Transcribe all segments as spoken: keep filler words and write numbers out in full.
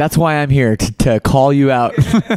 That's why I'm here, to, to call you out.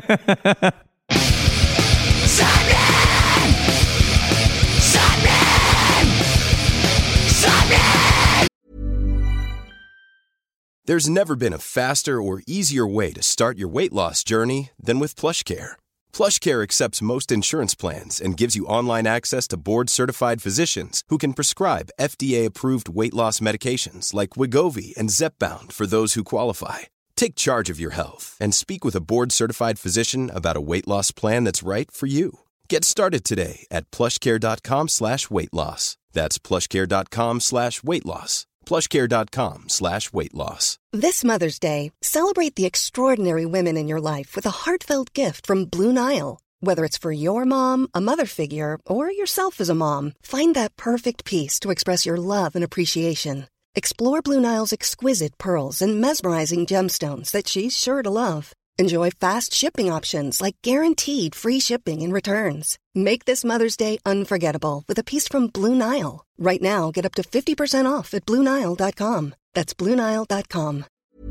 There's never been a faster or easier way to start your weight loss journey than with PlushCare. PlushCare accepts most insurance plans and gives you online access to board-certified physicians who can prescribe F D A-approved weight loss medications like Wegovy and Zepbound for those who qualify. Take charge of your health and speak with a board-certified physician about a weight loss plan that's right for you. Get started today at plushcare.com slash weight loss. That's plushcare.com slash weight loss. plushcare.com slash weight loss. This Mother's Day, celebrate the extraordinary women in your life with a heartfelt gift from Blue Nile. Whether it's for your mom, a mother figure, or yourself as a mom, find that perfect piece to express your love and appreciation. Explore Blue Nile's exquisite pearls and mesmerizing gemstones that she's sure to love. Enjoy fast shipping options like guaranteed free shipping and returns. Make this Mother's Day unforgettable with a piece from Blue Nile. Right now, get up to fifty percent off at blue nile dot com. That's blue nile dot com.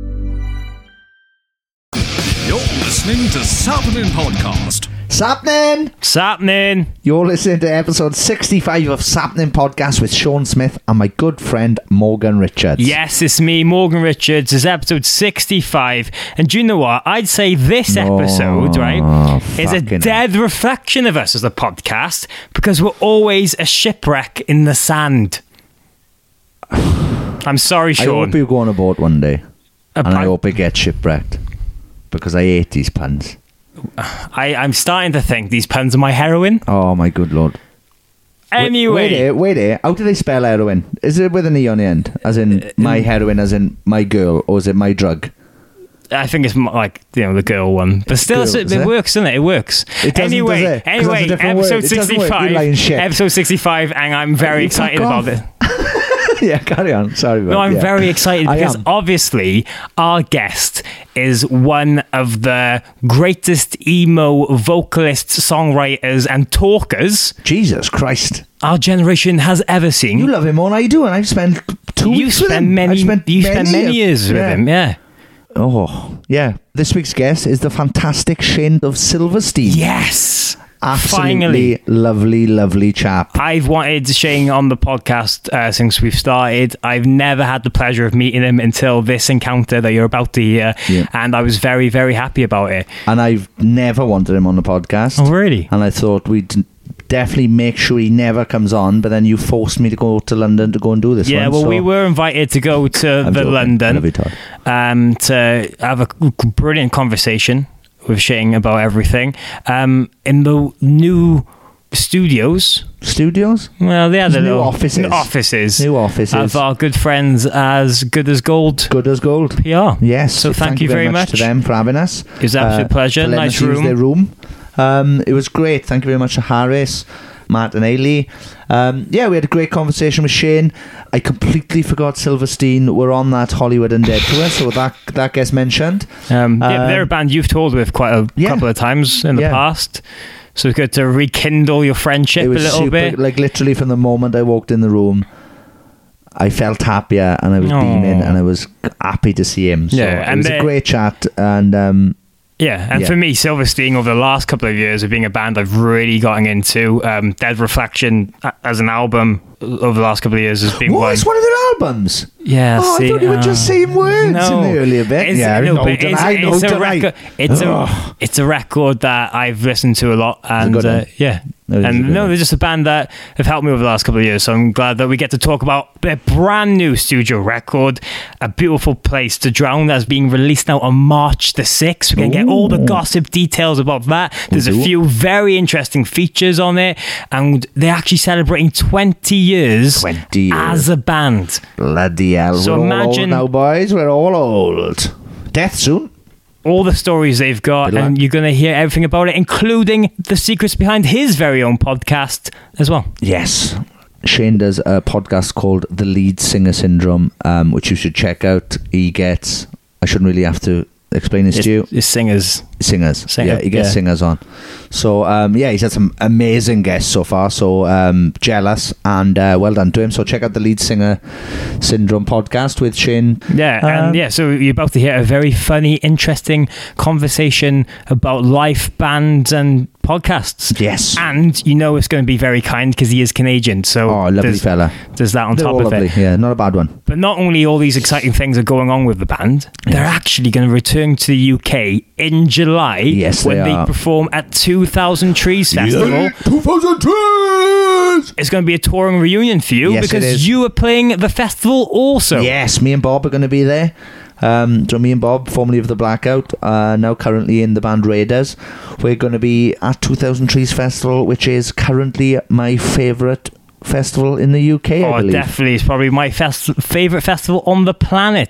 You're listening to Sapnin Podcast. Sapnin! Sapnin! You're listening to episode sixty-five of Sapnin Podcast with Sean Smith and my good friend Morgan Richards. Yes, it's me, Morgan Richards. It's episode sixty-five. And do you know what? I'd say this episode, oh, right, is a dead hell. reflection of us as a podcast, because we're always a shipwreck in the sand. I'm sorry, Sean. I hope you go on a boat one day. A and pun- I hope it gets shipwrecked. Because I hate these puns. I, I'm starting to think these puns are my heroin. Oh my good lord. Anyway. Wait, wait here, wait here. How do they spell heroin? Is it with an E on the end? As in my heroin, as in my girl? Or is it my drug? I think it's like, you know, the girl one. But still, Girl, it, it? it works, doesn't it? It works. It doesn't, anyway, does it? 'Cause anyway, that's a different episode word. It doesn't work, you lying sixty-five. shit. Episode sixty-five, and I'm very You excited fuck about off. it. Yeah, carry on. Sorry about No, I'm yeah. very excited I because am. obviously our guest is one of the greatest emo vocalists, songwriters, and talkers Jesus Christ. our generation has ever seen. You love him more than I do, and I've spent two You weeks with spent him. many, I've spent you spent many years with yeah. him, yeah. Oh, yeah. This week's guest is the fantastic Shane of Silverstein. Yes. Absolutely Finally. lovely, lovely chap. I've wanted Shane on the podcast uh, since we've started. I've never had the pleasure of meeting him until this encounter that you're about to hear. Yeah. And I was very, very happy about it. And I've never wanted him on the podcast. Oh, really? And I thought we'd definitely make sure he never comes on, but then you forced me to go to London to go and do this Yeah, one. well, so we were invited to go to I'm the joking. London Love you, Todd. um, to have a brilliant conversation with Shane about everything. Um, in the new studios. Studios? Well, they had There's a new little offices. New offices. New offices. Of our good friends as Good as Gold Good as gold. P R. Yes. So thank, you very much to them for having us. It was an absolute pleasure. for letting Nice us use room. their room. Um, it was great. Thank you very much to Harris, Matt and Ailey. Um, yeah, we had a great conversation with Shane. I completely forgot Silverstein were on that Hollywood Undead tour, so that that gets mentioned. Um, yeah, Um, they're a band you've toured with quite a yeah. couple of times in the Yeah. past. So it's good to rekindle your friendship It a was little super, bit. like literally from the moment I walked in the room, I felt happier and I was Aw. beaming and I was happy to see him. So Yeah, it and was the- a great chat and um, Yeah, and Yeah. for me, Silverstein, over the last couple of years of being a band I've really gotten into, um, Dead Reflection a- as an album over the last couple of years has been what? one. It's one of their albums? Yeah, Oh, see, I thought you were uh, just saying words no. in the earlier bit. It's, yeah, no, no, but don't it's, I, no, it's, a don't I. record, it's, a, Ugh. it's a record that I've listened to a lot, and good uh, one. yeah. It is a And good no, one. they're just a band that have helped me over the last couple of years, so I'm glad that we get to talk about their brand new studio record, A Beautiful Place to Drown, that's being released now on March the sixth. We can get all the Ooh. gossip details about that. There's a do. few very interesting features on it, and they're actually celebrating twenty years, twenty years. as a band. Bloody hell. So We're imagine- all old now, boys. We're all old. Death soon. All the stories they've got, Good luck. and you're going to hear everything about it, including the secrets behind his very own podcast as well. Yes. Shane does a podcast called The Lead Singer Syndrome, um, which you should check out. He gets... I shouldn't really have to explain this It's, to you. it's singers. singers. Singer, yeah, he gets yeah. singers on. So um, yeah, he's had some amazing guests so far. So um, jealous and uh, well done to him. So check out the Lead Singer Syndrome podcast with Shane. Yeah, Um, and yeah, so you're about to hear a very funny, interesting conversation about life, bands, and podcasts. Yes. And you know it's going to be very kind because he is Canadian. So Oh, lovely there's, fella. there's that on They're top all of lovely. it. Yeah, not a bad one. But not only all these exciting things are going on with the band, they're actually going to return to the U K in July Yes, when they they are. perform at two thousand Trees Festival. two thousand trees! It's going to be a touring reunion for you Yes, it because is. you are playing at the festival also. Yes, me and Bob are going to be there. Um, so me and Bob, formerly of the Blackout, uh, now currently in the band Raiders, we're going to be at two thousand Trees Festival, which is currently my favourite festival in the U K, I Oh, believe. definitely. It's probably my fest- favourite festival on the planet.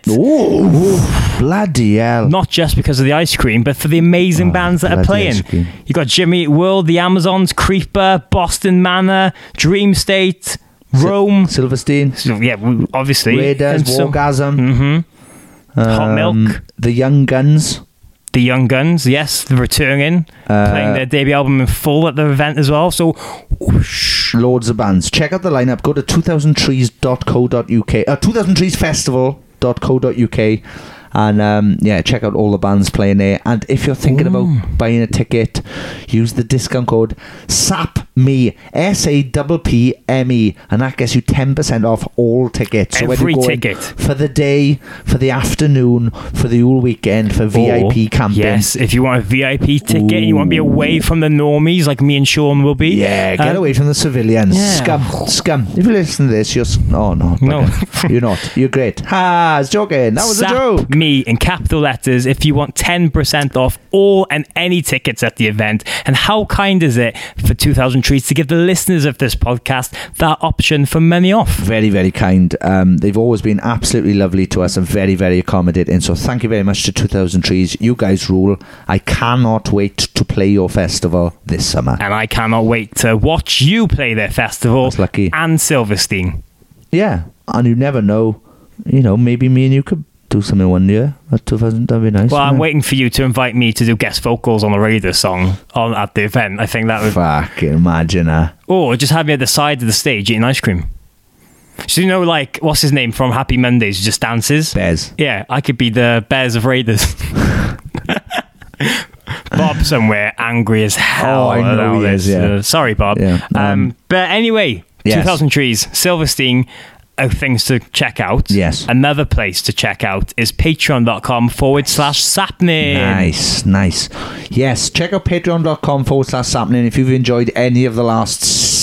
Oh, bloody hell. Not just because of the ice cream, but for the amazing Oh, bands that are bloody playing. ice cream. You got Jimmy Eat World, The Amazons, Creeper, Boston Manor, Dream State, Rome. Silverstein, So, yeah, we- obviously. Raiders, And so- Wargasm, Mhm. Hot um, Milk. The Young Guns. The Young Guns, yes, they're returning, Uh, playing their debut album in full at the event as well. So, whoosh. Loads of bands. Check out the lineup. Go to two thousand trees dot co dot uk. Uh, two thousand trees festival dot co dot uk. And um, yeah, check out all the bands playing there. And if you're thinking Ooh. about buying a ticket, use the discount code SAPME, S A P P M E, and that gets you ten percent off all tickets. So Every whether you're going ticket. for the day, for the afternoon, for the whole weekend, for V I P Or, camping. Yes, if you want a V I P ticket and you want to be away from the normies like me and Sean will be. Yeah, get um, away from the civilians. yeah. Scum, scum. If you listen to this, you're... s- Oh, no. No. bugger. You're not. You're great. Ha, I was joking. That was a Sap joke. me in capital letters if you want ten percent off all and any tickets at the event. And how kind is it for two thousand Trees to give the listeners of this podcast that option for money off? Very, very kind. Um, they've always been absolutely lovely to us and very, very accommodating. So thank you very much to two thousand Trees. You guys rule. I cannot wait to play your festival this summer. And I cannot wait to watch you play their festival That's lucky. and Silverstein. Yeah, and you never know. You know, maybe me and you could do something one year at two thousand. That'd be nice. Well, I'm wouldn't it? waiting for you to invite me to do guest vocals on a Raiders song on at the event. I think that would... Fucking imagine that. Or just have me at the side of the stage eating ice cream. So you know, like, what's his name from Happy Mondays who just dances? Bez. Yeah, I could be the Bears of Raiders. Bob somewhere angry as hell. Oh, I know at all he is, this. yeah. Uh, sorry, Bob. Yeah, Um, um, but anyway, yes. two thousand Trees, Silverstein, are things to check out. Yes. Another place to check out is patreon.com forward slash sapning. Nice, nice. Yes, check out patreon.com forward slash sapling if you've enjoyed any of the last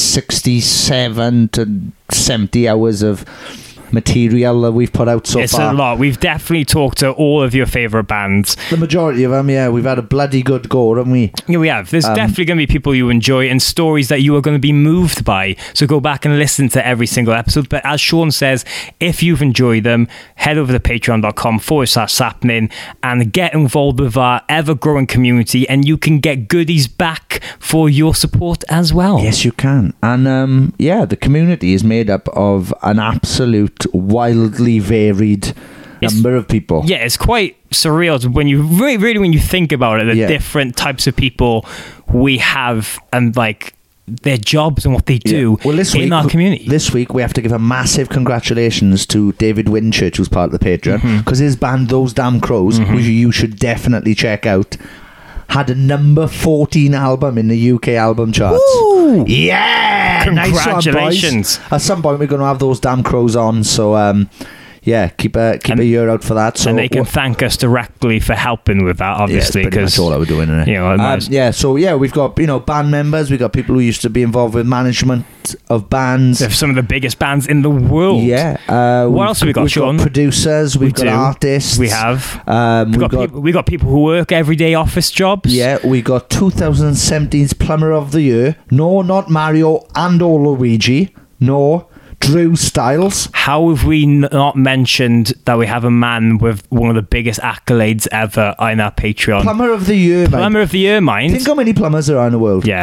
sixty-seven to seventy hours of material that we've put out so It's far. a lot. We've definitely talked to all of your favourite bands. The majority of them, yeah. We've had a bloody good go, haven't we? Yeah, we have. There's Um, definitely going to be people you enjoy and stories that you are going to be moved by. So go back and listen to every single episode. But as Sean says, if you've enjoyed them, head over to patreon.com forward slash sapling and get involved with our ever-growing community, and you can get goodies back for your support as well. Yes, you can. And um, yeah, the community is made up of an absolute wildly varied It's- number of people. Yeah, it's quite surreal when you really, really when you think about it, the Yeah. different types of people we have and like their jobs and what they do Yeah. Well, this in week, our community. This week, we have to give a massive congratulations to David Winchurch, who's part of the Patreon, because his band, Those Damn Crows, which you should definitely check out, had a number fourteen album in the U K album charts. Woo! Yeah! Nice one, boys. Congratulations. At some point, we're going to have Those Damn Crows on, so... um yeah, keep a keep And- a ear out for that. So and they can thank us directly for helping with that, obviously, yeah, it's pretty because much all I was doing. Isn't it? you know, I um, might as- yeah. So yeah, we've got you know band members. We've got people who used to be involved with management of bands. they're some of the biggest bands in the world. Yeah. Uh, What we've- else have we got, We've Sean? got producers. We've We got do. artists. We have. Um, We've we've got, got. people, we got people who work everyday office jobs. Yeah, we got twenty seventeen's Plumber of the Year. No, not Mario and or Luigi. No, Drew Styles. How have we n- not mentioned that we have a man with one of the biggest accolades ever on our Patreon? Plumber of the Year, mate. Plumber of the Year, mind. Think how many plumbers there are in the world. Yeah.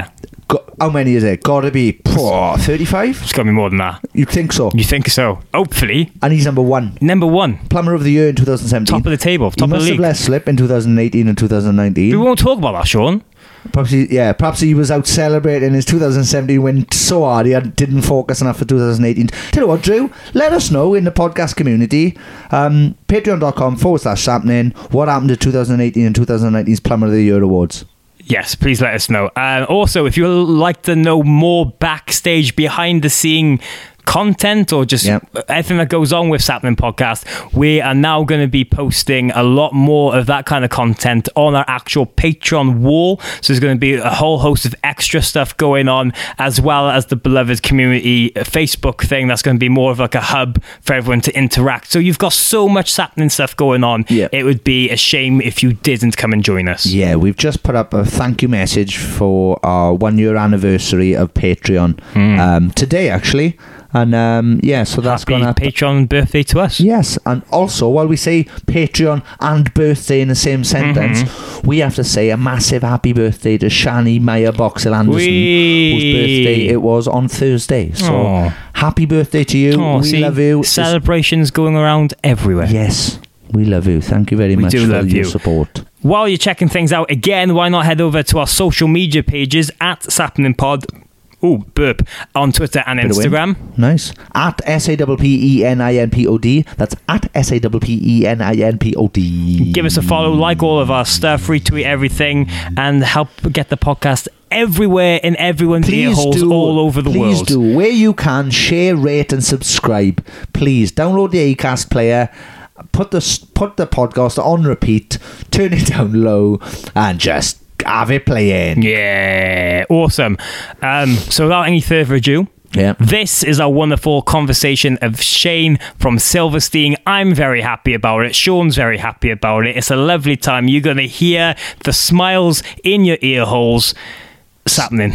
Go- how many is it? Gotta be oh, thirty-five? It's got to be more than that. You think so? You think so? Hopefully. And he's number one. Number one. Plumber of the Year in two thousand seventeen. Top of the table. Top he of the must league. have let slip in two thousand eighteen and two thousand nineteen. We won't talk about that, Sean. Perhaps he, yeah, perhaps he was out celebrating his two thousand seventeen win so hard he had, didn't focus enough for two thousand eighteen. Tell you what, Drew, let us know in the podcast community. Um, Patreon.com forward slash Sapnin. What happened to two thousand eighteen and two thousand nineteen's Plumber of the Year awards? Yes, please let us know. And also, if you'd like to know more backstage, behind the scene content or just Yep. everything that goes on with Sapling Podcast, we are now going to be posting a lot more of that kind of content on our actual Patreon wall. So there's going to be a whole host of extra stuff going on, as well as the Beloved Community Facebook thing that's going to be more of like a hub for everyone to interact. So you've got so much Sapling stuff going on. Yep. It would be a shame if you didn't come and join us. Yeah, we've just put up a thank you message for our one year anniversary of Patreon Mm. um, today, actually. And um, yeah, so that's Happy going to Patreon birthday to us. Yes, and also while we say Patreon and birthday in the same sentence, Mm-hmm. we have to say a massive happy birthday to Shani Meyer Boxell Anderson, Whee! whose birthday it was on Thursday. So Aw. happy birthday to you. Oh, we see, love you. celebrations going around everywhere. Yes, we love you. Thank you very We much do for love your you. support. While you're checking things out again, why not head over to our social media pages at Sapling Pod. Oh, burp. On Twitter and Bit of wind. Instagram. Nice. At S A P P E N I N P O D. That's at S A P P E N I N P O D. Give us a follow, like all of our stuff, retweet everything, and help get the podcast everywhere in everyone's ear holes all over the please world. do. Where you can, share, rate, and subscribe. Please download the Acast player. Put the put the podcast on repeat. Turn it down low, and just have it playing. Yeah, awesome. Um, so without any further ado, Yeah. this is our wonderful conversation of Shane from Silverstein. I'm very happy about it. Sean's very happy about it. It's a lovely time. You're going to hear the smiles in your ear holes. Sapling.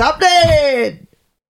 Sapling!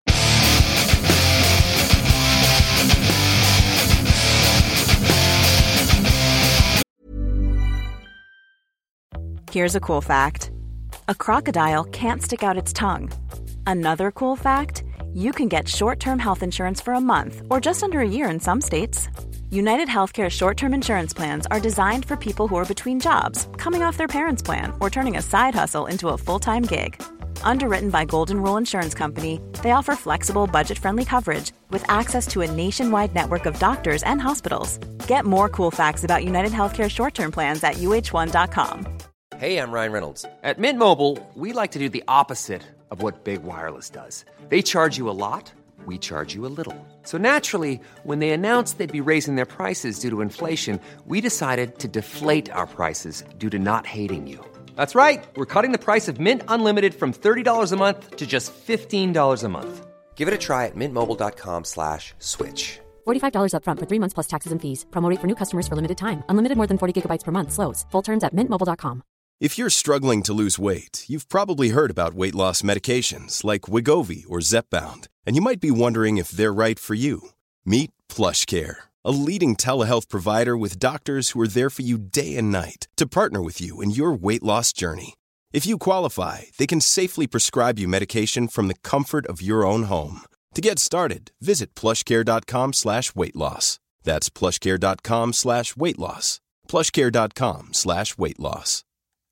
Here's a cool fact. A crocodile can't stick out its tongue. Another cool fact, you can get short-term health insurance for a month or just under a year in some states. United Healthcare short-term insurance plans are designed for people who are between jobs, coming off their parents' plan, or turning a side hustle into a full-time gig. Underwritten by Golden Rule Insurance Company, they offer flexible, budget-friendly coverage with access to a nationwide network of doctors and hospitals. Get more cool facts about United Healthcare short-term plans at U H one dot com. Hey, I'm Ryan Reynolds. At Mint Mobile, we like to do the opposite of what Big Wireless does. They charge you a lot, we charge you a little. So naturally, when they announced they'd be raising their prices due to inflation, we decided to deflate our prices due to not hating you. That's right. We're cutting the price of Mint Unlimited from thirty dollars a month to just fifteen dollars a month. Give it a try at mintmobile.com slash switch. forty-five dollars up front for three months plus taxes and fees. Promo rate for new customers for limited time. Unlimited more than forty gigabytes per month. Slows full terms at mint mobile dot com. If you're struggling to lose weight, you've probably heard about weight loss medications like Wegovy or Zepbound, and you might be wondering if they're right for you. Meet PlushCare, a leading telehealth provider with doctors who are there for you day and night to partner with you in your weight loss journey. If you qualify, they can safely prescribe you medication from the comfort of your own home. To get started, visit plushcare.com slash weight loss. That's plushcare.com slash weight loss. plushcare.com slash weight loss.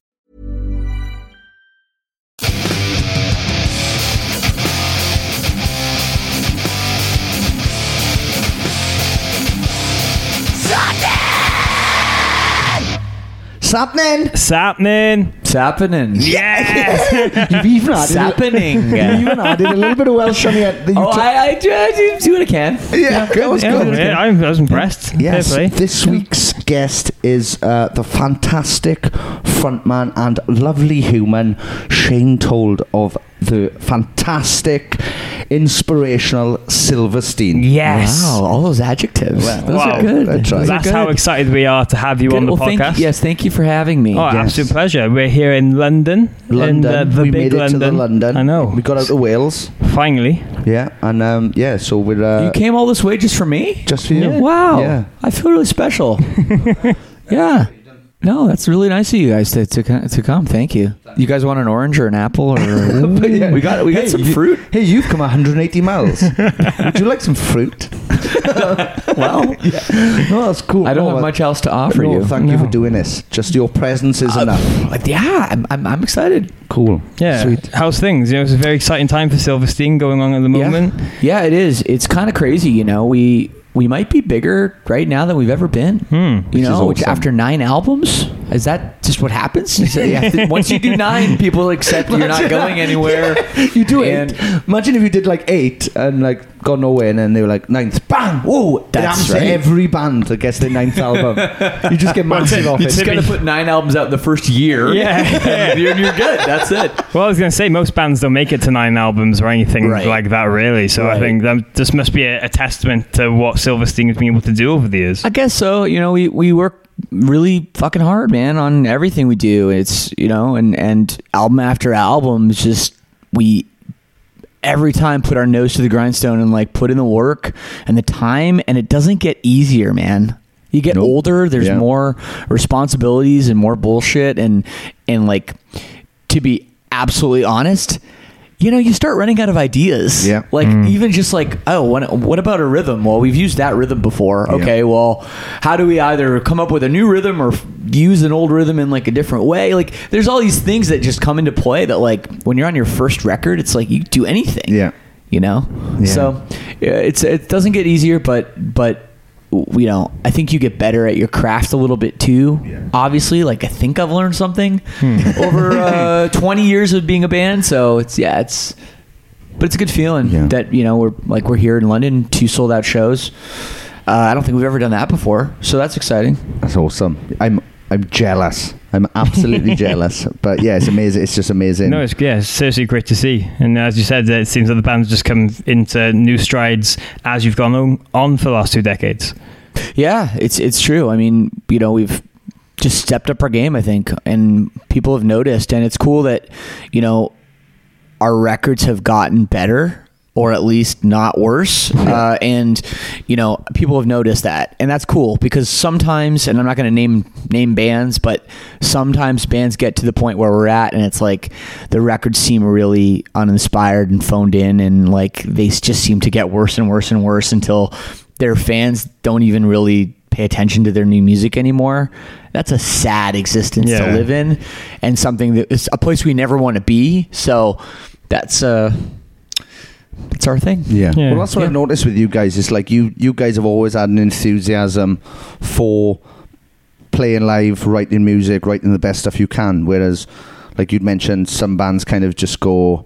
Sapnin! Sapling. Sappening. Yes. You've even added, a, Sappening. you've even added a little bit of Welsh on it. that you Oh, took- I, I, do, I do do what I can. yeah, that was Yeah, good. yeah, I was impressed. Yes, Fair play. this week's guest is uh, the fantastic frontman and lovely human Shane Told of the fantastic, inspirational Silverstein. Yes. Wow, all those adjectives. Those Wow. are good. That's right. Those are That's how good. excited we are to have you Good. on the Well, thank podcast. you, yes, thank you for having me. Oh, Yes. absolute pleasure. We're here in London. London. In the, the we big made it London. to the London. I know. We got out of Wales. Finally. Yeah, and um, yeah, so we're uh, You came all this way just for me? just for you. Yeah. Wow. Yeah. I feel really special. Yeah. No, that's really nice of you guys to to, co- to come. Thank you. You guys want an orange or an apple or Yeah. we got we got Hey, some you- fruit. Hey, you've come one hundred eighty miles. Would you like some fruit? Well, yeah. No, that's cool. I don't No, have but- much else to offer no, you. Thank you No. for doing this. Just your presence is Uh, enough. like, yeah, I'm, I'm I'm excited. Cool. Yeah. Sweet. How's things? You know, it's a very exciting time for Silverstein going on at the moment. Yeah, it is. It's kind of crazy, you know. We we might be bigger right now than we've ever been. Hmm. You Which is know, which awesome. after nine albums, is that just what happens? Is that you have to- once you do nine, people accept you're not going anywhere. You do And- it. Imagine if you did like eight and like got nowhere, and then they were like ninth. Bang! Whoa! It That's happens to right. every band that gets their ninth album. You just get massive off You it. just got to put nine albums out in the first year. Yeah. and you're, you're good. That's it. Well, I was going to say, most bands don't make it to nine albums or anything Right. like that, really. So I Right. think that this must be a, a testament to what Silverstein has been able to do over the years. I guess so. You know, we, we work really fucking hard, man, on everything we do. It's, you know, and, and album after album, it's just, we every time put our nose to the grindstone and like put in the work and the time, and it doesn't get easier, man. You get Nope. older, there's Yeah. more responsibilities and more bullshit, and and like, to be absolutely honest, you know, you start running out of ideas. Yeah. Like even just like, oh, what, what about a rhythm? Well, we've used that rhythm before. Yeah. Okay, well, how do we either come up with a new rhythm or f- use an old rhythm in like a different way? Like there's all these things that just come into play that like when you're on your first record, it's like you do anything. Yeah. You know? Yeah. So yeah, it's it doesn't get easier, but but you know, I think you get better at your craft a little bit too. Yeah. Obviously, like I think I've learned something over uh, twenty years of being a band. So it's yeah, it's but it's a good feeling Yeah. that you know we're like we're here in London, two sold out shows. Uh, I don't think we've ever done that before, so that's exciting. That's awesome. I'm I'm jealous. I'm absolutely jealous. But yeah, it's amazing. It's just amazing. No, it's, yeah, it's seriously great to see. And as you said, it seems that the band's just come into new strides as you've gone on, on for the last two decades. Yeah, it's it's true. I mean, you know, we've just stepped up our game, I think, and people have noticed, and it's cool that, you know, our records have gotten better, or at least not worse. Uh, and, you know, people have noticed that. And that's cool because sometimes, and I'm not going to name name bands, but sometimes bands get to the point where we're at and it's like the records seem really uninspired and phoned in, and like they just seem to get worse and worse and worse until their fans don't even really pay attention to their new music anymore. That's a sad existence Yeah. to live in, and something that is a place we never want to be. So that's uh It's our thing. Yeah. Yeah. Well, that's what Yeah. I've noticed with you guys. It's like you, you guys have always had an enthusiasm for playing live, writing music, writing the best stuff you can. Whereas, like you'd mentioned, some bands kind of just go,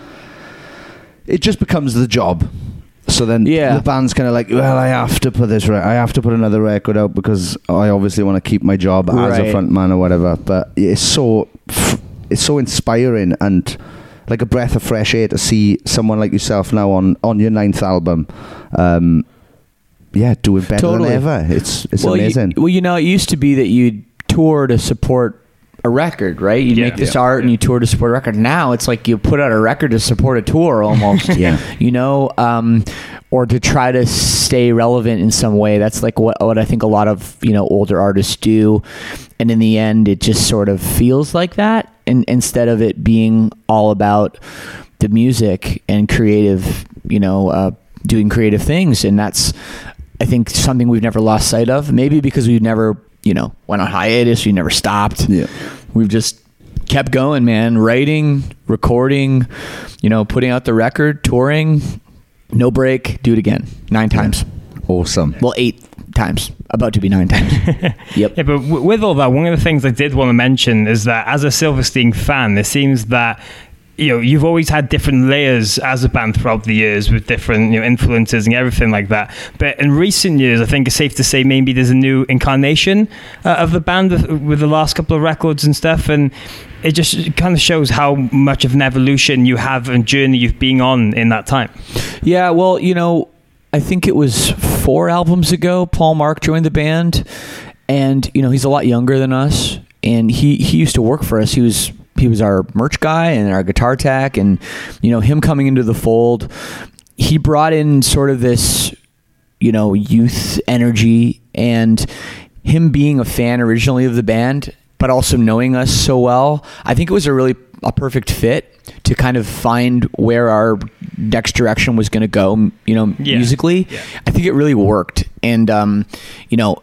it just becomes the job. So then Yeah. the band's kind of like, well, I have to put this, re- I have to put another record out because I obviously want to keep my job as a Right. front man or whatever. But it's so, it's so inspiring and like a breath of fresh air to see someone like yourself now on, on your ninth album, um, yeah, doing better Totally. than ever. It's it's well, amazing. You, well, you know, it used to be that you'd tour to support a record, right? You'd Yeah. make this Yeah. art and you tour to support a record. Now it's like you put out a record to support a tour almost. Yeah. You know, um, or to try to stay relevant in some way. That's like what what I think a lot of, you know, older artists do. And in the end, it just sort of feels like that. And instead of it being all about the music and creative, you know, uh, doing creative things. And that's, I think, something we've never lost sight of. Maybe because we've never, you know, went on hiatus. We never stopped. Yeah. We've just kept going, man. Writing, recording, you know, putting out the record, touring, no break, do it again. Nine times. Awesome. Well, eight times. About to be nine times. Yep. Yeah, but w- with all that, one of the things I did want to mention is that as a Silverstein fan, it seems that you know you've always had different layers as a band throughout the years with different you know influences and everything like that. But in recent years, I think it's safe to say maybe there's a new incarnation uh, of the band with, with the last couple of records and stuff, and it just kind of shows how much of an evolution you have and journey you've been on in that time. Yeah, well, you know, I think it was four albums ago, Paul Mark joined the band, and you know he's a lot younger than us, and he he used to work for us. He was he was our merch guy and our guitar tech, and you know him coming into the fold, he brought in sort of this, you know, youth energy, and him being a fan originally of the band, but also knowing us so well, I think it was a really a perfect fit to kind of find where our next direction was going to go, you know, Yeah. musically. Yeah. I think it really worked. And, um, you know,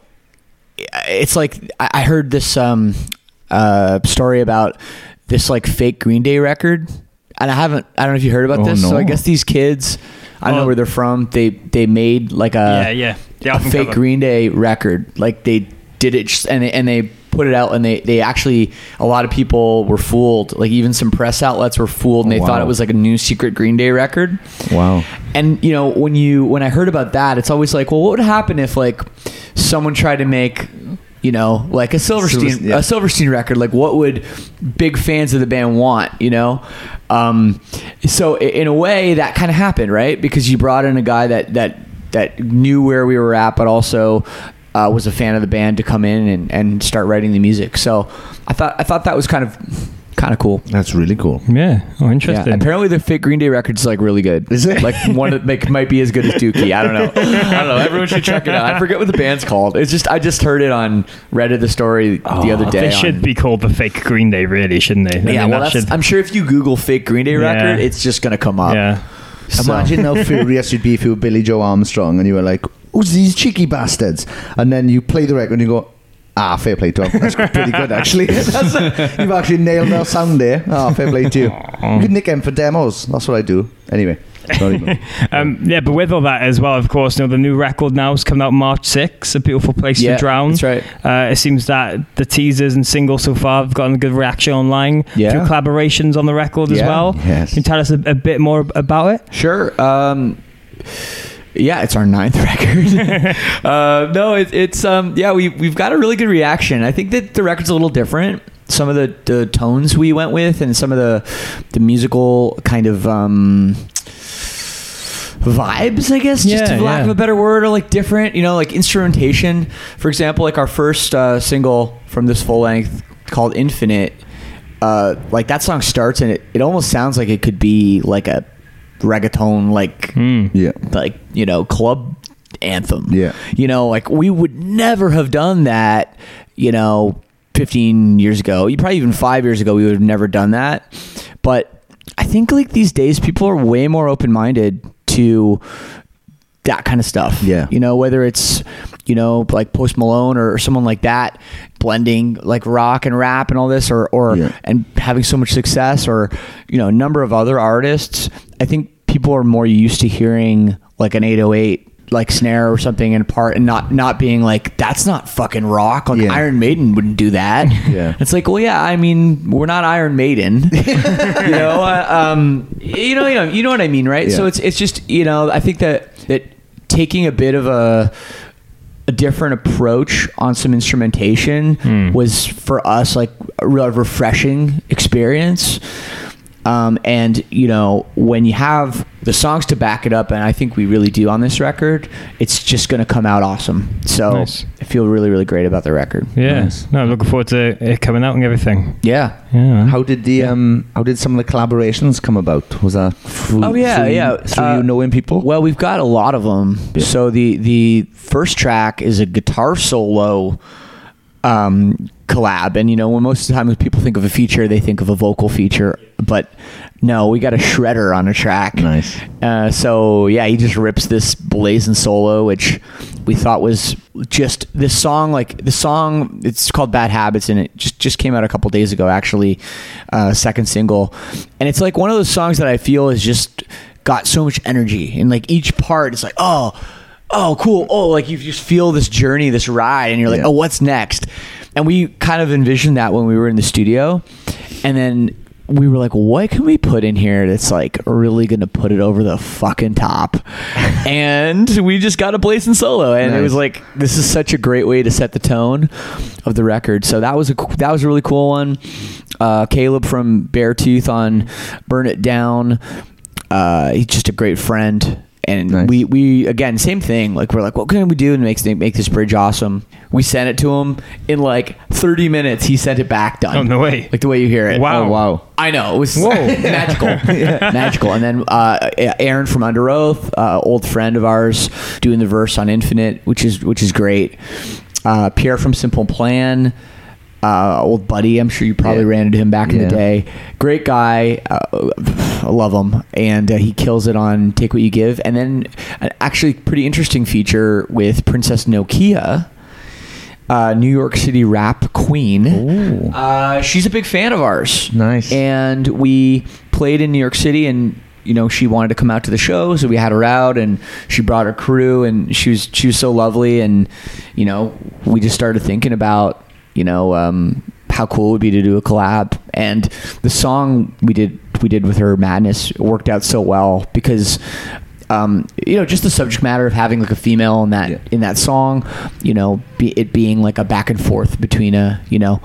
it's like, I I heard this um, uh, story about this like fake Green Day record. And I haven't, I don't know if you heard about Oh, this. no. So I guess these kids, I don't Oh. know where they're from. They, they made like a, yeah, yeah. The a album fake cover. Green Day record. Like they did it just, and they, and they put it out, and they, they actually, a lot of people were fooled. Like even some press outlets were fooled, and they Oh, thought wow. it was like a new secret Green Day record. Wow. And you know, when you when I heard about that, it's always like, well, what would happen if like someone tried to make, you know, like a Silverstein Silver- yeah. a Silverstein record? Like what would big fans of the band want, you know? Um, so i- in a way that kind of happened, right? Because you brought in a guy that that that knew where we were at, but also uh, was a fan of the band to come in and, and start writing the music. So I thought I thought that was kind of kind of cool. That's really cool. Yeah. Oh, Yeah, interesting. apparently the fake Green Day record's like really good. Is it? Like one of, like might be as good as Dookie. I don't know. I don't know. Everyone should check it out. I forget what the band's called. It's just I just heard it on Reddit the story the other day. They should on- be called the fake Green Day, really, shouldn't they? I Yeah, mean, well, that that's, should- I'm sure if you Google fake Green Day record, Yeah. it's just gonna come up. yeah. So- Imagine how furious you'd be if you were Billy Joe Armstrong and you were like, who's these cheeky bastards? And then you play the record and you go, ah, fair play to him. That's pretty good, actually. That's a, you've actually nailed our sound there. Ah, fair play to you. You could nick them for demos. That's what I do. Anyway. Sorry, man. Um, yeah, but with all that as well, of course, you know, the new record now is coming out March sixth, A Beautiful Place Yeah, to Drown. that's right. Uh, it seems that the teasers and singles so far have gotten a good reaction online. Yeah. A few collaborations on the record as Yeah. well. Yes. Can you tell us a, a bit more about it? Sure. Um, yeah, it's our ninth record. uh, no, it, it's um, yeah, we we've got a really good reaction. I think that the record's a little different. Some of the, the tones we went with, and some of the the musical kind of um, vibes, I guess, just Yeah, for lack yeah. of a better word, are like different. You know, like instrumentation. For example, like our first uh, single from this full length called Infinite. Uh, like that song starts and it, it almost sounds like it could be like a reggaeton, like Yeah. like you know club anthem. Yeah. You know, like we would never have done that. You know, fifteen years ago, you probably even five years ago, we would have never done that. But I think like these days, people are way more open minded to that kind of stuff. Yeah. You know, whether it's, you know, like Post Malone or, or someone like that blending like rock and rap and all this, or, or, Yeah. and having so much success, or, you know, a number of other artists. I think people are more used to hearing like an eight oh eight like snare or something in part, and not, not being like, that's not fucking rock. Like Yeah. Iron Maiden wouldn't do that. Yeah. It's like, well, yeah, I mean, we're not Iron Maiden, you know, uh, um, you know, you know, you know what I mean, right? Yeah. So it's, it's just, you know, I think that, that taking a bit of a, a different approach on some instrumentation was for us like a real refreshing experience. Um, and you know, when you have the songs to back it up, and I think we really do on this record, it's just going to come out awesome. So Nice. I feel really, really great about the record. Yeah. Nice. No, I'm looking forward to it coming out and everything. Yeah. Yeah. How did the um how did some of the collaborations come about? Was that through, Oh, yeah, through, yeah. through Uh, you knowing people? Well, we've got a lot of them. Yeah. So the the first track is a guitar solo um, collab, and you know, when most of the time when people think of a feature, they think of a vocal feature, but no, we got a shredder on a track. Nice. Uh, so yeah, he just rips this blazing solo, which we thought was just this song. Like the song, it's called "Bad Habits," and it just just came out a couple days ago, actually, uh, second single, and it's like one of those songs that I feel is just got so much energy, and like each part, it's like oh. Oh, cool. Oh, like you just feel this journey, this ride, and you're like, Yeah. oh, what's next? And we kind of envisioned that when we were in the studio. And then we were like, what can we put in here that's like really going to put it over the fucking top? And we just got a blazing solo. And it was Nice. like, this is such a great way to set the tone of the record. So that was a, that was a really cool one. Uh, Caleb from Beartooth on Burn It Down. Uh, he's just a great friend. And Nice. we, we again, same thing. Like we're like, what can we do to make make this bridge awesome? We sent it to him in like thirty minutes. He sent it back done. Oh, no way. Like the way you hear it. Wow. Oh, wow. I know, it was magical, magical. And then uh, Aaron from Under Oath, uh, old friend of ours, doing the verse on Infinite, which is which is great. uh, Pierre from Simple Plan. Uh, old buddy, I'm sure you probably Yeah. ran into him back in Yeah. the day. Great guy, uh, I love him, and uh, he kills it on Take What You Give. And then, an actually pretty interesting feature with Princess Nokia, uh, New York City rap queen. Ooh. Uh, she's a big fan of ours. Nice. And we played in New York City, and you know she wanted to come out to the show, so we had her out, and she brought her crew, and she was she was so lovely, and you know we just started thinking about. You know, um, how cool it would be to do a collab. And the song we did we did with her, Madness, worked out so well because, um, you know, just the subject matter of having like a female in that Yeah. in that song, you know, be, it being like a back and forth between a, you know,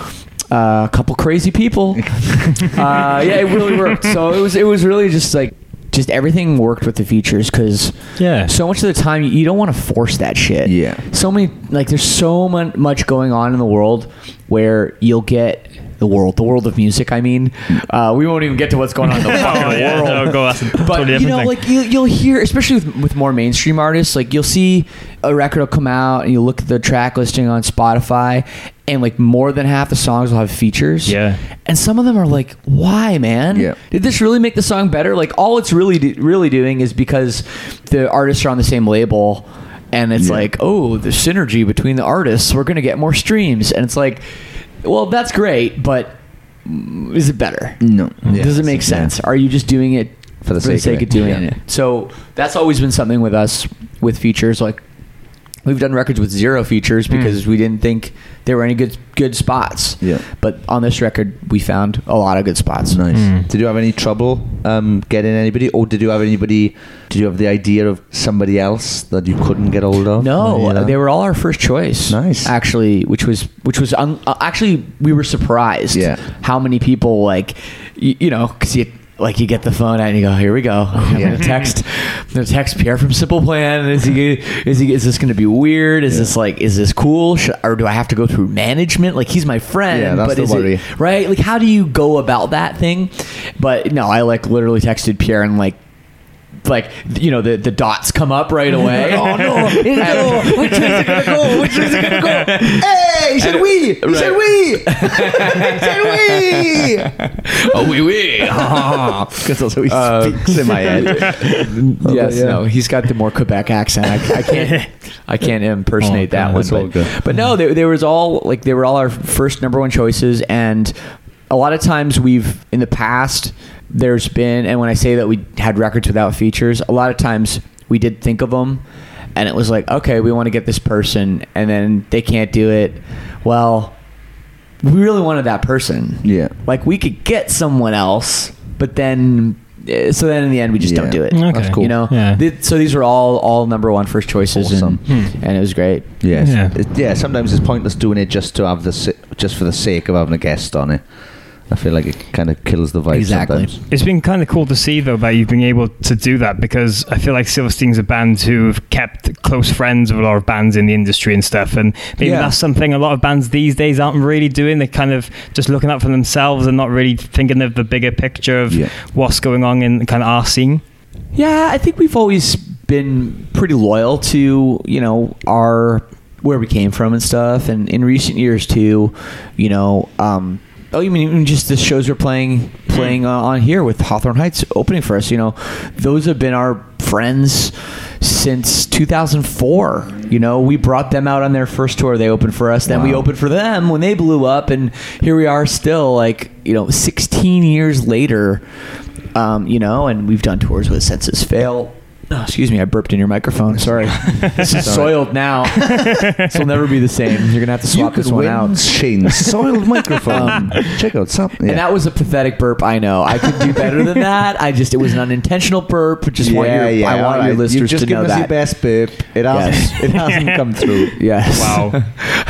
a couple crazy people. uh, yeah, it really worked. So it was it was really just like, just everything worked with the features because Yeah. so much of the time you don't want to force that shit. Yeah. So many, like there's so mon- much going on in the world where you'll get the world, the world of music. I mean, uh, we won't even get to what's going on in the fucking Oh, yeah, world. no, go, that's a But totally you different know, thing. like you, you'll hear, especially with, with more mainstream artists, like you'll see a record will come out and you look at the track listing on Spotify, and like more than half the songs will have features. Yeah. And some of them are like, why, man? Yeah. Did this really make the song better? Like all it's really do, really doing is because the artists are on the same label, and it's Yeah. like, oh, the synergy between the artists, we're gonna get more streams, and it's like, well, that's great, but mm, is it better? No. Yeah. Does it make sense? Are you just doing it For the sake of it. of doing Yeah. it? So that's always been something with us with features. Like we've done records with zero features because we didn't think there were any good good spots. Yeah. But on this record, we found a lot of good spots. Nice. Did you have any trouble um, getting anybody, or did you have anybody? Did you have the idea of somebody else that you couldn't get hold of? No, Yeah. they were all our first choice. Nice. actually, which was which was un- uh, actually we were surprised. Yeah. how many people like you, you know because you. Like you get the phone out and you go, here we go. I'm Yeah. gonna text, I'm gonna text Pierre from Simple Plan. Is he? Is he? Is this gonna be weird? Is Yeah. this like? Is this cool? Should, or do I have to go through management? Like he's my friend. Yeah, that's but the is worry. it right? Like how do you go about that thing? But no, I like literally texted Pierre and like. Like you know the, the dots come up right away. Oh no! And- Which way is it gonna go? Which way is it gonna go? Hey, he said we. He said we. He said we. Oh we we. Because that's how he speaks in my head. Yes, yeah. no, he's got the more Quebec accent. I, I can't, I can't impersonate Oh, that God, one. that's all But, good. but no, there, there was all like they were all our first number one choices, and a lot of times we've in the past there's been, and when I say that we had records without features, a lot of times we did think of them, and it was like, okay, we want to get this person, and then they can't do it. Well, we really wanted that person. Yeah. Like we could get someone else, but then eh, so then in the end we just Yeah. don't do it. Okay. That's cool. You know. Yeah. Th- so these were all all number one first choices, Awesome. and, and it was great. Yes. Yeah. It- yeah. Sometimes it's pointless doing it just to have the si- just for the sake of having a guest on it. I feel like it kind of kills the vibe. Exactly. Sometimes. It's been kind of cool to see, though, that you've been able to do that, because I feel like Silverstein's a band who've kept close friends with a lot of bands in the industry and stuff, and maybe Yeah. that's something a lot of bands these days aren't really doing. They're kind of just looking out for themselves and not really thinking of the bigger picture of Yeah. what's going on in kind of our scene. Yeah, I think we've always been pretty loyal to you know our where we came from and stuff, and in recent years too, you know. Um, Oh, you mean even just the shows we're playing playing uh, on here with Hawthorne Heights opening for us? You know, those have been our friends since two thousand four. You know, we brought them out on their first tour. They opened for us. Then we Wow. opened for them when they blew up, and here we are still, like you know, sixteen years later. Um, you know, and we've done tours with Senses Fail. Oh, excuse me, I burped in your microphone. Sorry, this is soiled now. This will never be the same. You're gonna have to swap you this could one win out. Shane's soiled microphone. Check out something. Yeah. And that was a pathetic burp. I know. I could do better than that. I just it was an unintentional burp. Just want your I want all your right. listeners You've just to know given us that. your best burp. It hasn't. Yes. It hasn't come through. Yes. Wow.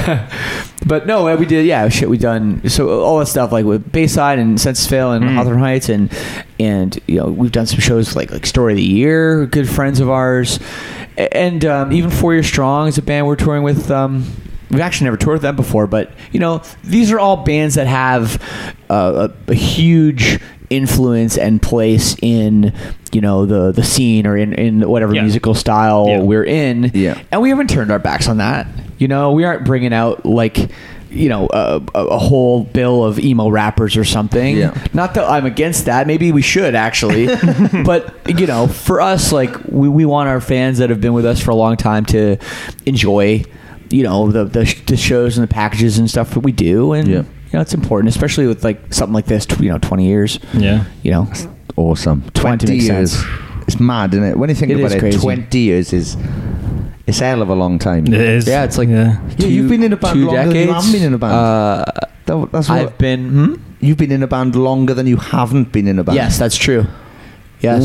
But no, we did. Yeah, shit. We done so all that stuff like with Bayside and Senses Fail and Hawthorne Heights, and and you know we've done some shows like like Story of the Year, good friends of ours, and um, even Four Year Strong is a band we're touring with. Um, We've actually never toured with them before, but you know these are all bands that have uh, a, a huge influence and place in, you know, the the scene or in, in whatever Yeah. musical style Yeah. we're in. Yeah. And we haven't turned our backs on that. You know, we aren't bringing out like, you know, a, a, a whole bill of emo rappers or something. Yeah. Not that I'm against that. Maybe we should actually. But, you know, for us, like, we, we want our fans that have been with us for a long time to enjoy, you know, the the, the shows and the packages and stuff that we do. And, Yeah. you know, it's important, especially with like something like this, you know, twenty years. Yeah. You know, Awesome. to twenty make years. sense. It's mad, isn't it? When you think It about is it, crazy. twenty years is it's a hell of a long time. It is. yeah, it's like yeah. Yeah, you've been in a band two longer than you decades. haven't been in a band. Uh, That- that's what, I've been. Hmm? you've been in a band longer than you haven't been in a band. Yes, that's true. Yes.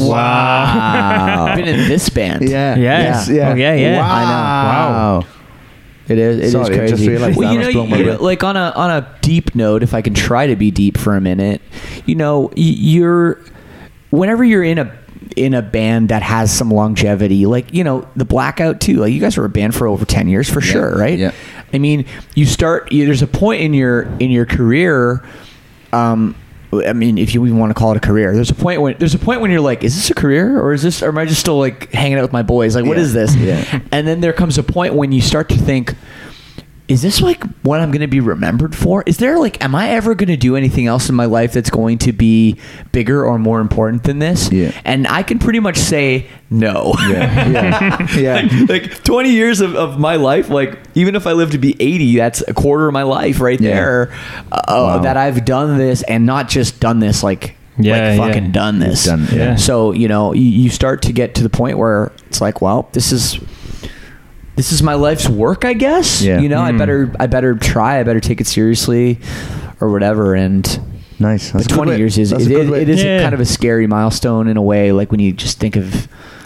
Wow. I've been in this band. Yeah. Yeah. Yes, yeah. Oh, yeah, yeah. Wow. I know. Wow. It is. It is Sorry, I crazy. just realized well, that. you know, That's blown my you- mind. like on a on a deep note, if I can try to be deep for a minute, you know, y- you're whenever you're in a in a band that has some longevity, like, you know, the Blackout too. Like, you guys were a band for over ten years for sure, right? yeah. I mean, you start. You, there's a point in your in your career. Um, I mean, if you even want to call it a career, there's a point when there's a point when you're like, is this a career, or is this, or am I just still like hanging out with my boys? Like, what Yeah. is this? Yeah. And then there comes a point when you start to think, is this like what I'm going to be remembered for? Is there like, am I ever going to do anything else in my life that's going to be bigger or more important than this? Yeah. And I can pretty much say no. Yeah. Yeah. Yeah. like, like twenty years of, of my life, like even if I live to be eighty, that's a quarter of my life right Yeah. there. Uh, Wow. That I've done this, and not just done this, like, Yeah, like fucking yeah. done this. You've done- yeah. So, you know, you, you start to get to the point where it's like, well, this is this is my life's work, I guess. Yeah. You know, I Mm. better I better try. I better take it seriously, or whatever. And Nice. That's a good twenty way- years is that's it, a good it, way- it is Yeah. a kind of a scary milestone in a way. Like when you just think of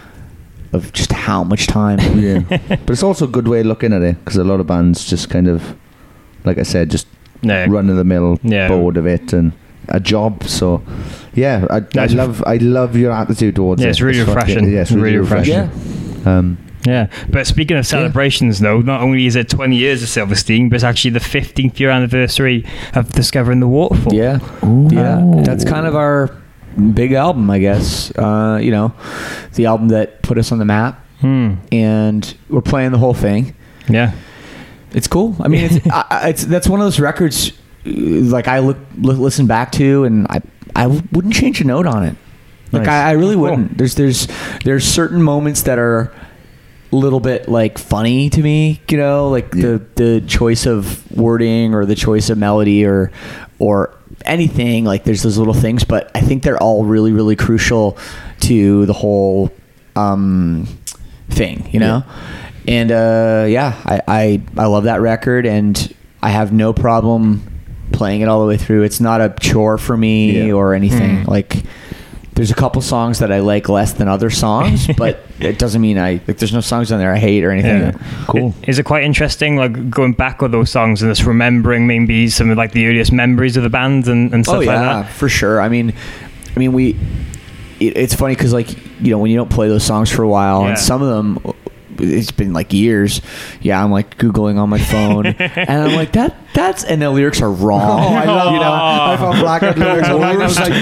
of just how much time. Yeah. But it's also a good way of looking at it, because a lot of bands just kind of, like I said, just No. run of the mill, Yeah. bored of it, and a job. So, yeah, I, I Nice. love I love your attitude towards Yeah, it. it's really fucking- refreshing. yeah, it's really, Really refreshing. refreshing. Um, Yeah, but speaking of celebrations, though, not only is it twenty years of Silverstein, but it's actually the fifteenth year anniversary of discovering the waterfall. Yeah, yeah. That's kind of our big album, I guess. Uh, you know, the album that put us on the map, Hmm. and we're playing the whole thing. Yeah. It's cool. I mean, it's, I, I- it's that's one of those records, uh, like I look li- listen back to, and I I wouldn't change a note on it. Like Nice. I, I really Cool. wouldn't. There's there's there's certain moments that are a little bit like funny to me, you know, like Yeah. the the choice of wording or the choice of melody or or anything. Like there's those little things, but I think they're all really really crucial to the whole um, thing, you know. And uh, yeah, I, I I love that record, and I have no problem playing it all the way through. It's not a chore for me Yeah. or anything. Mm. Like, there's a couple songs that I like less than other songs, but it doesn't mean I like. There's no songs on there I hate or anything. Yeah. Cool. Is it quite interesting, like going back with those songs and just remembering maybe some of like the earliest memories of the band and, and stuff Oh like yeah, that? for sure. I mean, I mean we. It, it's funny because like you know when you don't play those songs for a while, Yeah. and some of them. It's been like years. Yeah, I'm like Googling on my phone, and I'm like that. That's and the lyrics are wrong. Oh, I love you know. I found Blackout lyrics online. I was like,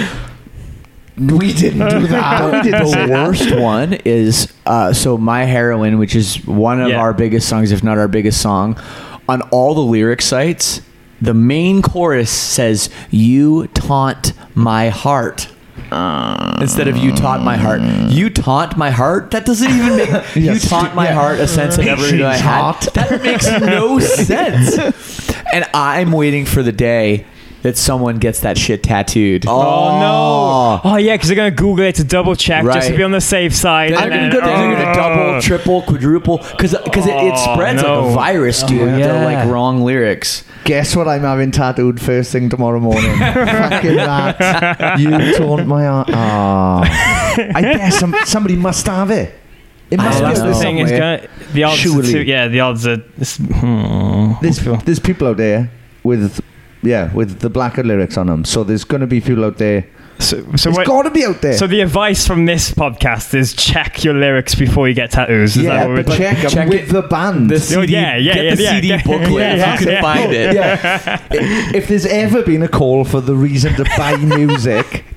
we didn't do that. We didn't say The that. worst one is uh, so My Heroine, which is one of Yeah. our biggest songs, if not our biggest song. On all the lyric sites, the main chorus says, "You taunt my heart." Instead of "you taunt my heart," "you taunt my heart." That doesn't even make "you Yes. taunt my Yeah. heart" a sense I never knew I had. Taunt. That makes no sense. And I'm waiting for the day that someone gets that shit tattooed. Oh, no! Oh yeah, because they're gonna Google it to double check just to Right. be on the safe side. I'm and gonna, then- they're gonna double, triple, quadruple, because because it, it Oh, spreads no. like a virus, dude. Oh, The yeah. like wrong lyrics. Guess what I'm having tattooed first thing tomorrow morning? Fucking that. You taunt my heart. Ah. I guess some, somebody must have it. It I must Oh, be that's out the there thing. It's somewhere. gonna, the odds, are Surely. too, yeah, the odds are. It's, hmm, There's, I feel- there's people out there with, yeah, with the Blackout lyrics on them. So there's going to be people out there. so, so It's what- got to be out there. So the advice from this podcast is check your lyrics before you get tattoos. Is yeah, that what we're but check them check with it. the band. The C D, yeah, yeah, get yeah, the yeah, C D yeah. booklet Yeah, if you can yeah. find it. Yeah. If there's ever been a call for the reason to buy music,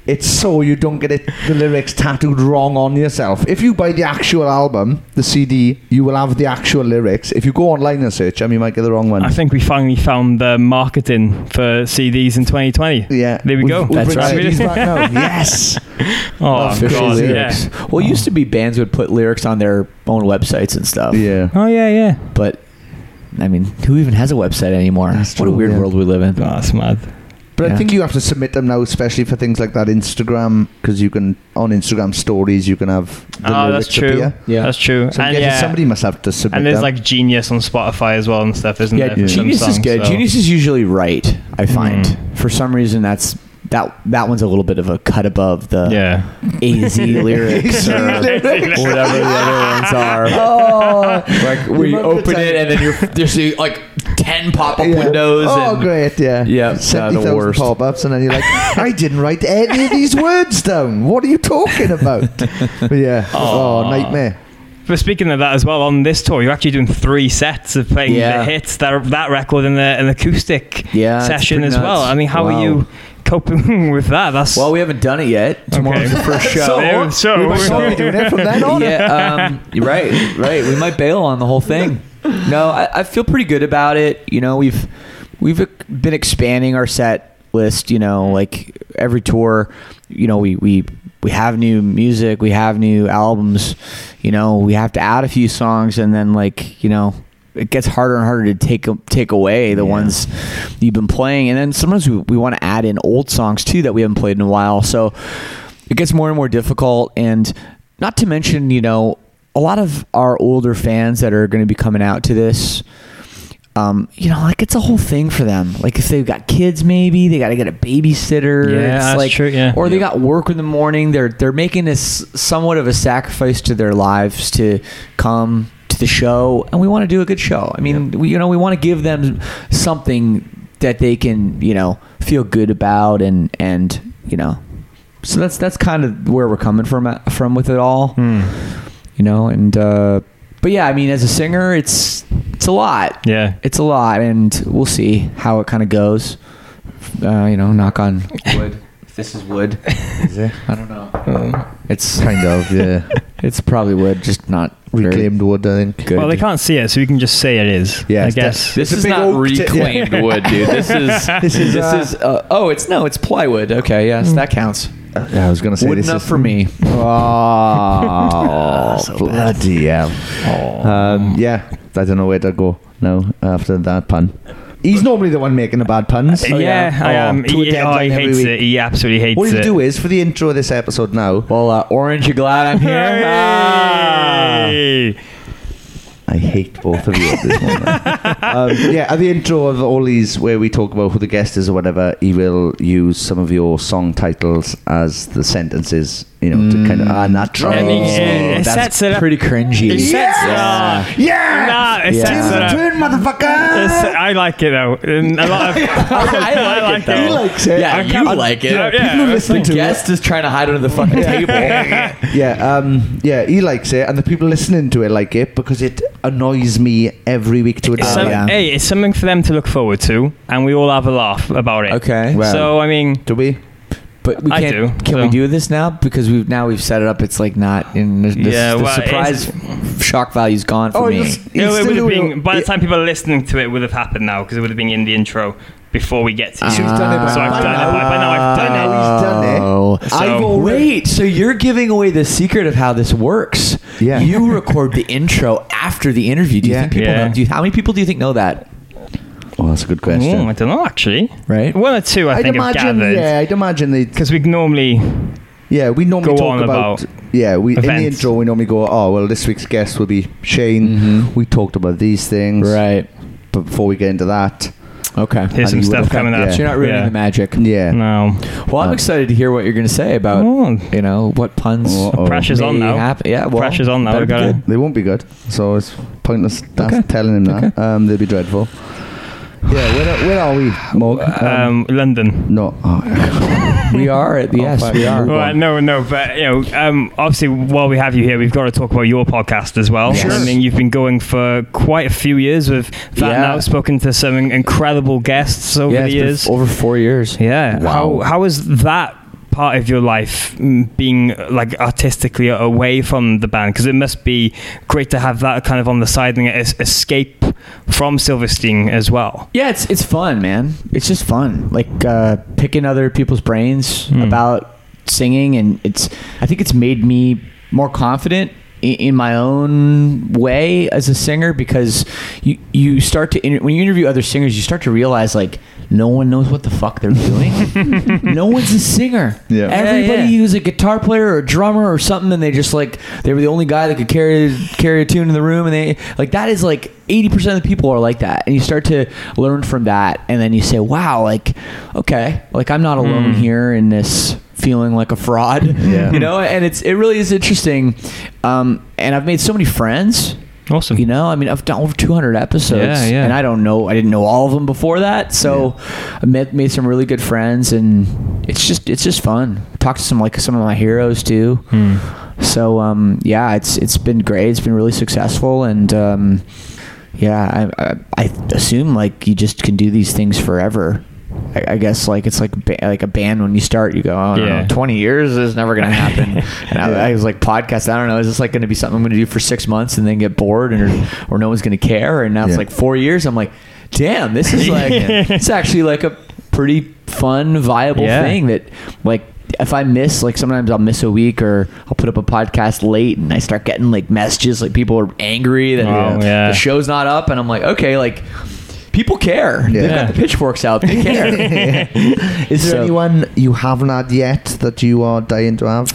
it's so you don't get it the lyrics tattooed wrong on yourself. If you buy the actual album, the C D, you will have the actual lyrics. If you go online and search them, you might get the wrong one. I think we finally found the marketing for C Ds in twenty twenty. Yeah, there we we've, go. We've That's right. C Ds back now. Yes. Oh, Official God, lyrics. yeah. Well, it used to be bands would put lyrics on their own websites and stuff. Yeah. Oh yeah, yeah. But I mean, who even has a website anymore? That's what a true, weird yeah. world we live in. Oh, that's mad. But Yeah. I think you have to submit them now, especially for things like that Instagram, because you can on Instagram stories you can have the Oh, lyrics that's true. appear. Yeah. That's true. So I'm and guessing yeah, somebody must have to submit and there's them. like Genius on Spotify as well and stuff, isn't Yeah, there? for some Genius is songs, good. so- Genius is usually right. I find Mm. for some reason that's that that one's a little bit of a cut above the Yeah. A Z lyrics or whatever the other ones are. Oh, Like we remember open the it and then you're there's like ten pop up yeah. windows. Oh, and, great, yeah. Yeah, uh, seventy the thousand worst. pop-ups, and then you're like, I didn't write any of these words down. What are you talking about? But yeah, oh, nightmare. But speaking of that as well, on this tour, you're actually doing three sets of playing Yeah. the hits that that record in the, an acoustic Yeah, it's session pretty as well. nuts. I mean, how Wow. are you coping with that? That's Well, we haven't done it yet. Tomorrow's Okay. the first show. So- Yeah, so- we must not be doing it from then on. yeah, um, you're right, right. We might bail on the whole thing. No, I, I feel pretty good about it. You know, we've we've been expanding our set list. You know, like every tour, you know, we we we have new music, we have new albums. You know, we have to add a few songs, and then like you know, it gets harder and harder to take take away the Yeah. ones you've been playing, and then sometimes we we want to add in old songs too that we haven't played in a while. So it gets more and more difficult, and not to mention, you know, a lot of our older fans that are going to be coming out to this, um, you know, like it's a whole thing for them. Like if they've got kids, maybe they got to get a babysitter. Yeah, it's that's like, true, yeah. Or they got work in the morning. They're they're making this somewhat of a sacrifice to their lives to come to the show, and we want to do a good show. I mean, we, you know, we want to give them something that they can, you know, feel good about, and and you know, so that's that's kind of where we're coming from uh, from with it all. Hmm. You know, and uh, but yeah, I mean, as a singer, it's it's a lot. Yeah. It's a lot, and we'll see how it kind of goes. Uh, you know, knock on wood. If this is wood, Is it? I don't know. It's Kind of, yeah. it's probably wood, just not very Reclaimed wood, I think. good. Well, they can't see it, so you can just say it is. Yeah, I it's guess. This It's is a big not oak t- reclaimed wood, dude. This is this is, is this uh, is. Uh, oh, it's no, it's plywood. Okay, yes, that counts. Uh, yeah, I was going to say Wood this enough is for me. Oh, bloody hell. Um, yeah, I don't know where to go now after that pun. He's normally the one making the bad puns. yeah, yeah. I am. Oh, to a He, oh, deadline he every hates week. it. He absolutely hates What it. he'll do is, for the intro of this episode now, Well, uh, Orange, you glad I'm here? Ah. Hey! I hate both of you at this moment. um, yeah, at the intro of all these where we talk about who the guest is or whatever, he will use some of your song titles as the sentences, you know, to kind of, ah, natural. And he- uh, it That's sets it up. pretty cringy. It sets it Yeah. up. Yeah! Nah, it Yeah. sets it up. Turn, motherfucker! It's- I like it though. And a lot of, I like, though. He likes it. Yeah, I you can't- like it. Yeah, yeah. People who listen The to guest is trying to hide under the fucking table. Yeah, um, yeah, he likes it, and the people listening to it like it because it annoys me every week to a it's day. some- yeah. Hey, it's something for them to look forward to, and we all have a laugh about it. Okay. Well, So I mean, do we? But we I can't. do, Can so. we do this now? Because we've now we've set it up. It's like not in the, the, Yeah, the well, surprise shock value's gone for Oh, me. it's- it, He's would still have doing- been by the it- time people are listening to it, it would have happened now because it would have been in the intro before we get to. So it. he's done it by So I've by done it. now. By, by now I've done By now it. he's done it. Oh. So- I've already- Wait, so you're giving away the secret of how this works? Yeah. You record the intro after the interview. Do you Yeah. think people Yeah. know? Do you, how many people do you think know that? Oh, that's a good Mm, question. I don't know actually. Right. One or two, I I'd think, have imagine, gathered. yeah, I'd imagine they. Because we normally. Yeah, we normally Go talk on about, about yeah, we in the events. intro we normally go, oh well, this week's guest will be Shane. Mhm. We talked about these things, Right. But before we get into that, Okay. Here's some And you stuff would've coming had- up. yeah. So you're not ruining Yeah. the magic. yeah, No. Well, I'm Uh, excited to hear what you're going to say about Oh. you know what puns. Uh-oh. Pressure's on may now. happen. Yeah. Well, Pressure's on now. better We be gotta- good. they won't be good. So it's pointless that's Okay. telling him that. Okay. Um, they'll be dreadful. Yeah, where, are- where are we, Morg? Um, London. no. Oh, We are at the yes, fine. we are. Move Well, on. no, no, but you know, um, obviously, while we have you here, we've got to talk about your podcast as well. Sure. I mean, you've been going for quite a few years with that Yeah. now. Spoken to some incredible guests over Yeah, the it's been years. over four years. Yeah. Wow. How how has that part of your life mm, being like artistically away from the band? Because it must be great to have that kind of on the side and es- escape from Silverstein as well. Yeah, it's it's fun, man. It's just fun, like uh, picking other people's brains Mm. about singing, and it's. I think it's made me more confident in, in my own way as a singer, because you you start to inter- when you interview other singers, you start to realize like no one knows what the fuck they're doing. No one's a singer. Yeah. Everybody Yeah, yeah. who's a guitar player or a drummer or something, and they just like they were the only guy that could carry carry a tune in the room, and they like that is like eighty percent of the people are like that, and you start to learn from that, and then you say, wow, like okay, like I'm not alone Mm. here in this feeling like a fraud. Yeah. You know, and it's it really is interesting, um, and I've made so many friends. Awesome. You know, I mean, I've done over two hundred episodes, Yeah, yeah. and I don't know, I didn't know all of them before that. So I met made some really good friends, and it's just it's just fun. Talked to some like some of my heroes too. Hmm. So um, yeah, it's it's been great. It's been really successful, and um, yeah, I, I I assume like you just can do these things forever. I, I guess like it's like ba- like a band when you start, you go, oh, I don't Yeah. know, twenty years is never gonna happen. And I, I was like, podcast, I don't know, is this like gonna be something I'm gonna do for six months and then get bored, and or, or no one's gonna care? And now Yeah. it's like four years. I'm like, damn, this is like it's actually like a pretty fun, viable Yeah. thing that like. If I miss, like sometimes I'll miss a week, or I'll put up a podcast late and I start getting like messages, like people are angry that Oh, uh, yeah. the show's not up, and I'm like, okay, like people care. Yeah. They've got the pitchforks out. They care. Is there So- anyone you haven't had yet that you are dying to have?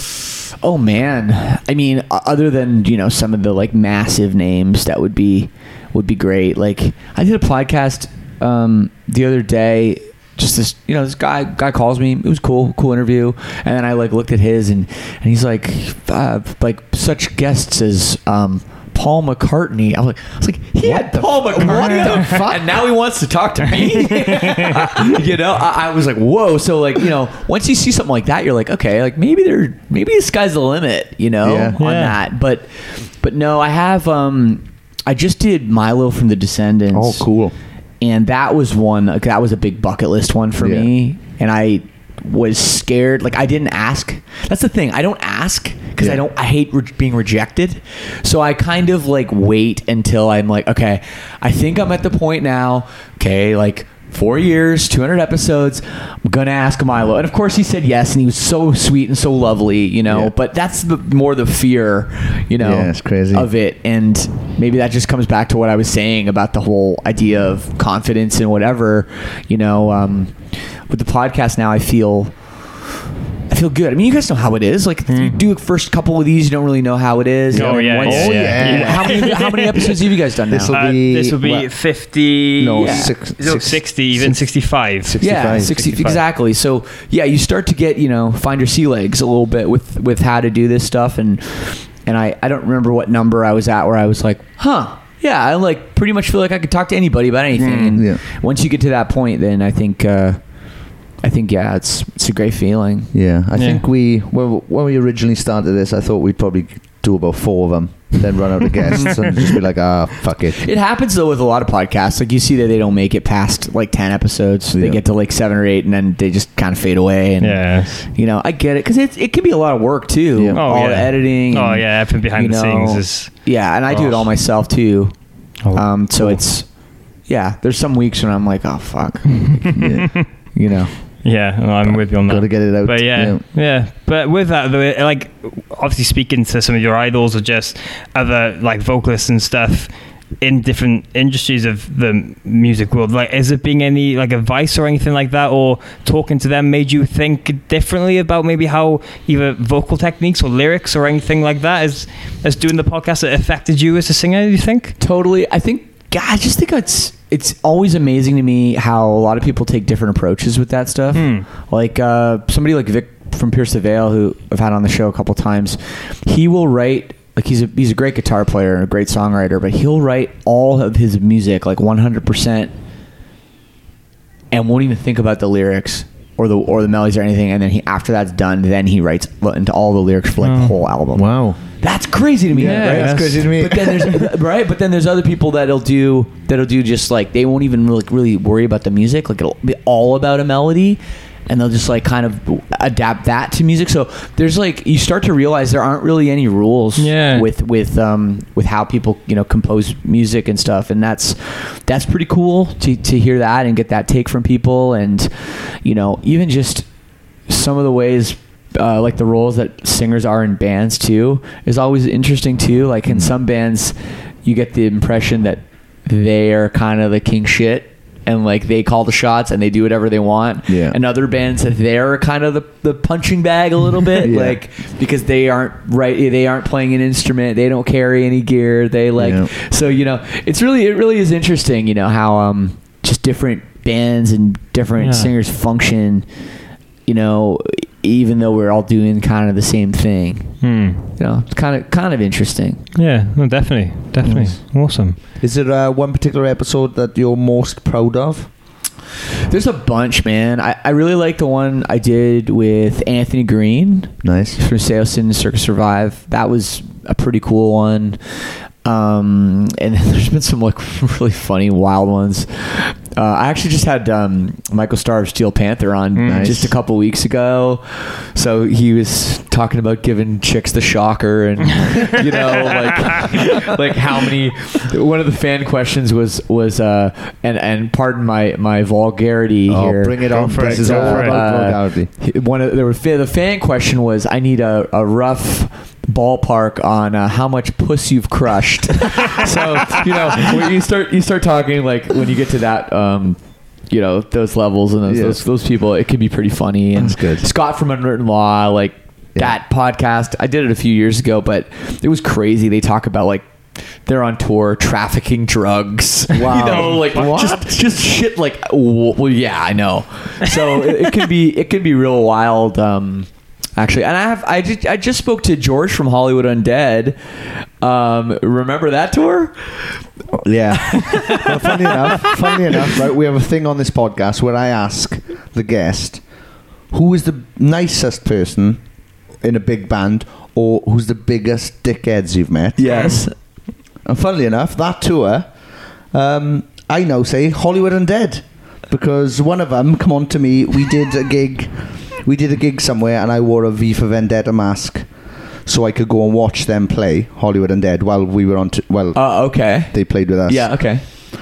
Oh man, I mean, o- other than you know some of the like massive names, that would be would be great. Like I did a podcast um, the other day. Just this, you know, this guy guy calls me. It was cool, cool interview. And then I like looked at his, and and he's like, uh, like such guests as um, Paul McCartney. I was like, I was like, he had Paul McCartney, what the fuck? and now he wants to talk to me. Uh, you know, I, I was like, whoa. So like, you know, once you see something like that, you're like, okay, like maybe there, maybe the sky's the limit. You know, Yeah. on Yeah. that. But but no, I have. Um, I just did Milo from the Descendants. Oh, cool. And that was one, like, that was a big bucket list one for Yeah. me. And I was scared. Like I didn't ask. That's the thing. I don't ask because Yeah. I don't, I hate re- being rejected. So I kind of like wait until I'm like, okay, I think I'm at the point now. Okay. Like four years, two hundred episodes. I'm going to ask Milo. And of course he said yes. And he was so sweet and so lovely, you know, Yeah. but that's the more the fear, you know, Yeah, it's crazy. of it. And maybe that just comes back to what I was saying about the whole idea of confidence and whatever, you know, um, with the podcast now, I feel, I feel good. I mean, you guys know how it is. Like you do a first couple of these, you don't really know how it is. Oh, And yeah, once- yeah, Oh, yeah. yeah. How many, how many episodes have you guys done now? This'll Uh, be- this will be what? fifty. No, Yeah. six, No, six- sixty, even sixty-five. Yeah, sixty, sixty-five. exactly. So yeah, you start to get, you know, find your sea legs a little bit with with how to do this stuff, and and I I don't remember what number I was at where I was like, huh, yeah, I like pretty much feel like I could talk to anybody about anything. And Yeah. once you get to that point, then I think uh, I think yeah, it's it's a great feeling. Yeah, I Yeah. think we when, when we originally started this, I thought we'd probably do about four of them, then run out of guests and just be like, ah, fuck it. It happens though with a lot of podcasts. Like you see that they don't make it past like ten episodes. They Yeah. get to like seven or eight, and then they just kind of fade away. And Yeah. you know, I get it because it it can be a lot of work too. Yeah. Oh, all yeah. the editing. Oh, and, yeah. Everything behind you the know, scenes is. yeah, and I do it Oh. all myself too. Oh, Um, so cool. it's yeah. There's some weeks when I'm like, oh fuck, Yeah. you know. Yeah, no, I'm with you on that. Gotta get it out. But yeah, yeah, But with that, though, like obviously speaking to some of your idols or just other like vocalists and stuff in different industries of the music world, like has it been any like advice or anything like that, or talking to them made you think differently about maybe how either vocal techniques or lyrics or anything like that as as doing the podcast that affected you as a singer? Do you think? Totally. I think, God, I just think it's it's always amazing to me how a lot of people take different approaches with that stuff. Hmm. Like uh, somebody like Vic from Pierce the Veil, who I've had on the show a couple times, he will write, like he's a, he's a great guitar player and a great songwriter, but he'll write all of his music, like one hundred percent, and won't even think about the lyrics or the or the melodies or anything. And then he, after that's done, then he writes into all the lyrics for like Oh. the whole album. Wow. That's crazy to me, Yeah, right? that's crazy to me. But then there's right, but then there's other people that'll do that'll do just like they won't even really, really worry about the music. Like it'll be all about a melody, and they'll just like kind of adapt that to music. So there's like, you start to realize there aren't really any rules Yeah. with with um with how people, you know, compose music and stuff, and that's that's pretty cool to to hear that and get that take from people. And you know, even just some of the ways uh, like the roles that singers are in bands too is always interesting too. Like in some bands you get the impression that they are kind of the king shit and like they call the shots and they do whatever they want. Yeah. And other bands that they're kind of the, the punching bag a little bit. Yeah. Like because they aren't right, they aren't playing an instrument, they don't carry any gear, they like Yeah. so you know, it's really it really is interesting, you know, how um just different bands and different Yeah. singers function, you know, even though we're all doing kind of the same thing. Hmm. You know, it's kind of kind of interesting. Yeah, no, definitely, definitely, awesome. Is there uh, one particular episode that you're most proud of? There's a bunch, man. I, I really like the one I did with Anthony Green Nice. from Seosin Circus Survive. That was a pretty cool one. Um, and then there's been some like really funny, wild ones. Uh, I actually just had um, Michael Starr of Steel Panther on Nice. just a couple weeks ago. So he was talking about giving chicks the shocker, and you know, like like how many. One of the fan questions was was uh, and and pardon my my vulgarity Oh, here. bring it on. for it, This is go all for it. about Uh, vulgarity. One of there were the fan question was, I need a, a rough ballpark on uh, how much puss you've crushed. So you know, when you start you start talking like when you get to that um you know, those levels and those Yeah. those, those people, it can be pretty funny. And That's good. Scott from Unwritten Law, like Yeah. that podcast, I did it a few years ago, but it was crazy. They talk about like they're on tour trafficking drugs. Wow. You know, like What? just just shit like w- well yeah, I know. So it, it can be it can be real wild. Um Actually, and I have I just, I just spoke to George from Hollywood Undead. Um, remember that tour? Yeah. Well, funny enough, funny enough, right? We have a thing on this podcast where I ask the guest who is the nicest person in a big band, or who's the biggest dickheads you've met. Yes. And funnily enough, that tour, um, I now say Hollywood Undead, because one of them come on to me. We did a gig. We did a gig somewhere, and I wore a V for Vendetta mask, so I could go and watch them play Hollywood Undead while we were on. T- well, Uh, okay. they played with us. Yeah. Okay.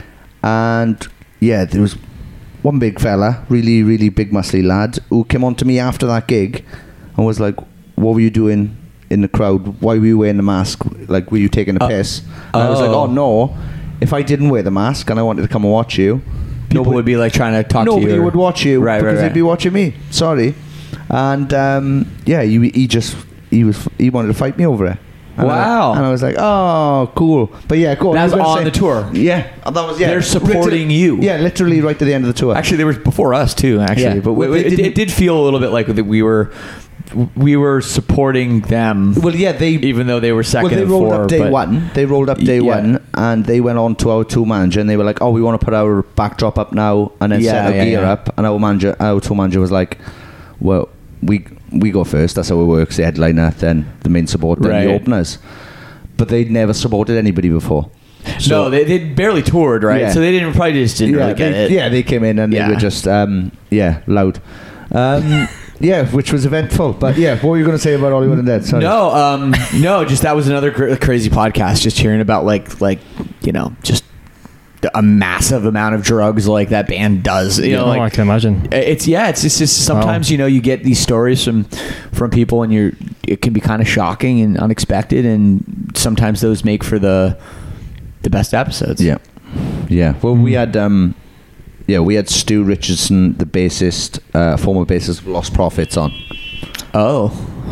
And yeah, there was one big fella, really, really big muscly lad, who came on to me after that gig and was like, "What were you doing in the crowd? Why were you wearing the mask? Like, were you taking a Uh, piss?" And I was like, oh. "Oh no! If I didn't wear the mask and I wanted to come and watch you, People nobody- would be like trying to talk to you. nobody or- would watch you Right, right, because right. they'd be watching me. Sorry." And um, yeah, he, he just he was he wanted to fight me over it. And Wow. I, and I was like, "Oh, cool." But yeah, go on. That I was gonna on say- the tour? Yeah, and that was yeah. They're supporting Literally- you. Yeah, literally right to the end of the tour. Actually, they were before us too. Actually, Yeah. but Well, we, they it, didn't- it did feel a little bit like that we were we were supporting them. Well, yeah, they even though they were second. well they and rolled four, up day but- one. They rolled up day Yeah. one, and they went on to our tour manager, and they were like, "Oh, we want to put our backdrop up now, and then Yeah, set our yeah, gear yeah. up." And our manager, our tour manager, was like, "Well, we we go first. That's how it works. The headliner, then the main support, then the Right. openers." But they'd never supported anybody before. no, they they barely toured, right? Yeah. So they didn't probably just didn't yeah, really get they, it. yeah, they came in and Yeah. they were just um, yeah loud. Um, yeah, which was eventful. But yeah, what were you going to say about Hollywood Undead? Sorry. No, um, no, just that was another cr- crazy podcast. Just hearing about like, like you know, just a massive amount of drugs like that band does. You know, oh, like I can imagine. it's yeah, it's just, it's just sometimes Wow. you know you get these stories from from people and you're it can be kind of shocking and unexpected, and sometimes those make for the the best episodes. Yeah, yeah. Well, we had um, yeah, we had Stu Richardson, the bassist, uh, former bassist of Lost Prophets, on. Oh,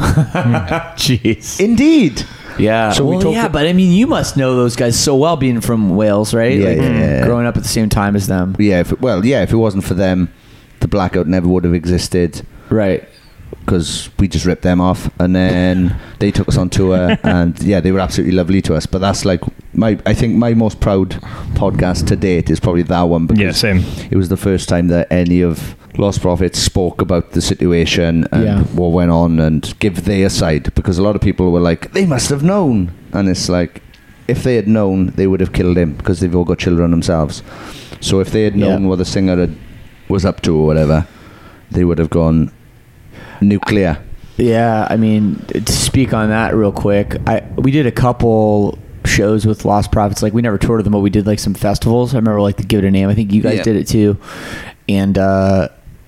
jeez. Indeed. Yeah. So we well, talked yeah, a- but I mean, you must know those guys so well, being from Wales, right? Yeah, Like, yeah, yeah. growing up at the same time as them. Yeah. If it, well, yeah. If it wasn't for them, the Blackout never would have existed, Right. because we just ripped them off, and then they took us on tour, and yeah, they were absolutely lovely to us. But that's like my, I think my most proud podcast to date is probably that one, because Yeah, same. it was the first time that any of Lost Prophets spoke about the situation and Yeah. what went on and give their side, because a lot of people were like, they must have known, and it's like, if they had known, they would have killed him, because they've all got children themselves. So if they had known Yeah. what the singer had, was up to or whatever, they would have gone nuclear. Yeah, I mean, to speak on that real quick, I we did a couple shows with Lost Prophets. Like, we never toured with them, but we did like some festivals. I remember like the Give It a Name. I think you guys Yeah. did it too. And uh,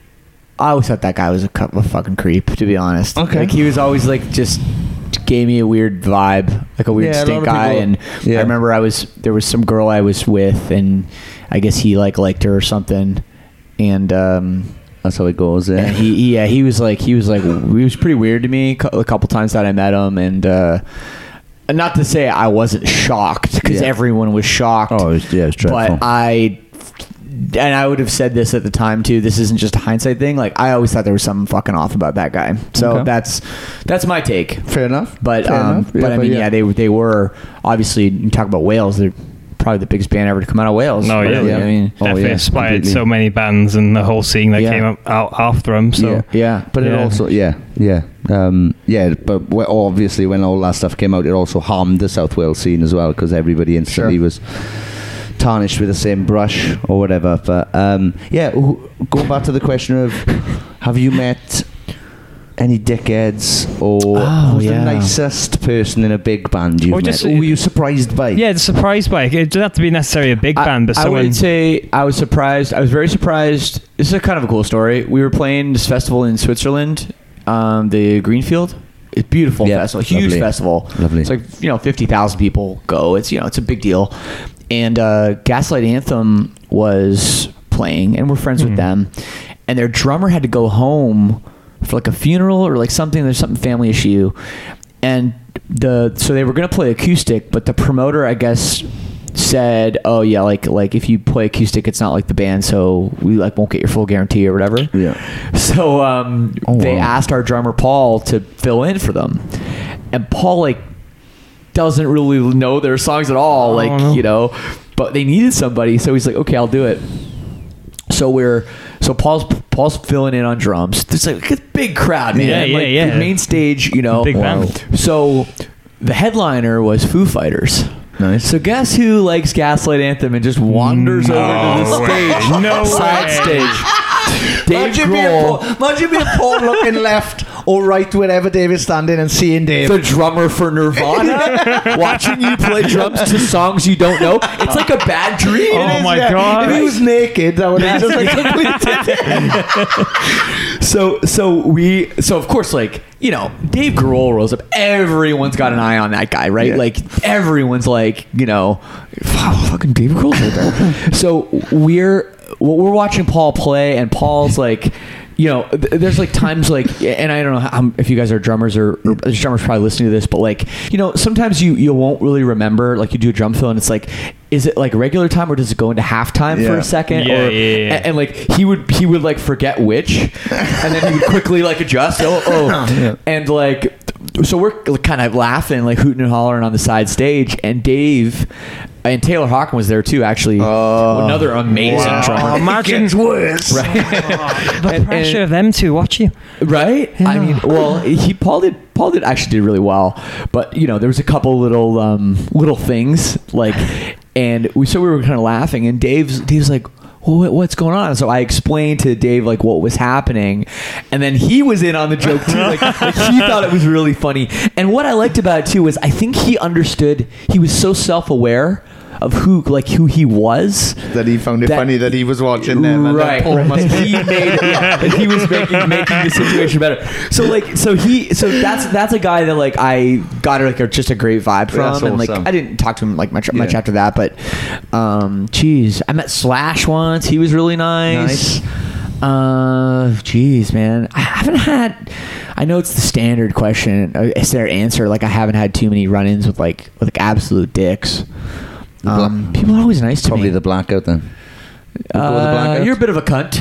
I always thought that guy was a, cu- a fucking creep, to be honest. Okay. Like, he was always like just gave me a weird vibe, like a weird Yeah, a lot stink of guy. people- And yeah. I remember I was there was some girl I was with, and I guess he like liked her or something. And um, That's how it goes. Yeah. and he, yeah, he was like, he was like, he was pretty weird to me a couple times that I met him, and uh, not to say I wasn't shocked, because Yeah. everyone was shocked. Oh, it was, yeah, it was dreadful. But I, and I would have said this at the time too. This isn't just a hindsight thing. Like, I always thought there was something fucking off about that guy. So Okay. that's that's my take. Fair enough. But Fair um, enough. but Yeah, I but mean, yeah. yeah, they they were obviously. You talk about Wales, they're probably the biggest band ever to come out of Wales. No, yeah, really. yeah. I mean, Oh, Definitely yeah, inspired completely. so many bands and the whole scene that Yeah. came up, out after them. So Yeah. yeah. But it Yeah. also, yeah, yeah, um, yeah. But wh- obviously, when all that stuff came out, it also harmed the South Wales scene as well, because everybody instantly Sure. was tarnished with the same brush or whatever. But um, yeah, wh- going back to the question of, have you met any dickheads, or Oh, who's yeah. the nicest person in a big band you've Or met? just- Who were you surprised by? yeah, the surprise bike. It doesn't have to be necessarily a big band, but I, I someone. would say I was surprised. I was very surprised. This is a kind of a cool story. We were playing this festival in Switzerland, um, the Greenfield. It's a beautiful Yeah, festival, huge lovely. festival. Lovely. It's like, you know, fifty thousand people go. It's, you know, it's a big deal. And uh, Gaslight Anthem was playing, and we're friends with them. And their drummer had to go home for like a funeral or like something. There's something family issue, and the so they were gonna play acoustic, but the promoter, I guess, said, "Oh yeah, like like if you play acoustic, it's not like the band, so we like won't get your full guarantee or whatever." Yeah. So um, Oh, they wow. asked our drummer Paul to fill in for them, and Paul like doesn't really know their songs at all, like no. you know, but they needed somebody, so he's like, "Okay, I'll do it." So we're so Paul's Paul's filling in on drums. There's like a big crowd, man. Yeah, yeah, like, yeah. The main stage, you know. Big band. So the headliner was Foo Fighters. Nice. So guess who likes Gaslight Anthem and just wanders over to the way. stage, No side way. stage. Dave Imagine being Grohl, Paul, imagine being Paul looking left or right wherever David's standing and seeing Dave. the drummer for Nirvana, watching you play drums to songs you don't know. It's like a bad dream. Oh my God. If he was naked, that would have just like So so we so of course, like, you know, Dave Grohl rolls up. Everyone's got an eye on that guy, right? Yeah. Like everyone's like, you know, wow, fucking Dave Grohl's right there. So we're we're watching Paul play, and Paul's like, you know, th- there's like times like, and I don't know how, if you guys are drummers or, or there's drummers probably listening to this, but like, you know, sometimes you you won't really remember, like you do a drum fill and it's like, is it like regular time or does it go into halftime for Yeah. a second? Yeah, or, yeah, yeah. And, and like he would he would like forget which, and then he would quickly like adjust. Oh, oh. And like, so we're kind of laughing, like hooting and hollering on the side stage, and Dave. And Taylor Hawkins was there too, actually. Another amazing Wow. drummer. Imagine worse. Right? the And- pressure and- of them two watch you. Right? I mean, well, he Paul did Paul did actually did really well, but you know, there was a couple little um, little things like, and we so we were kind of laughing, and Dave's Dave's like, well, what- what's going on? So I explained to Dave like what was happening, and then he was in on the joke too. Like, like he thought it was really funny, and what I liked about it too was I think he understood. He was so self aware of who like who he was. That he found it That- funny that he was watching them. And Right, that Paul right. must he made yeah, that he was making making the situation better. So like, so he, so that's that's a guy that like I got like a, just a great vibe from, That's and like awesome. I didn't talk to him like much much Yeah. after that, but um, geez, I met Slash once. He was really nice. Uh, geez, man, I haven't had. I know it's the standard question. uh, It's their answer. Like I haven't had too many run-ins with like with like absolute dicks. Um, people are always nice to Probably me. the blackout then. We'll go with the Uh, blackout? you're a bit of a cunt.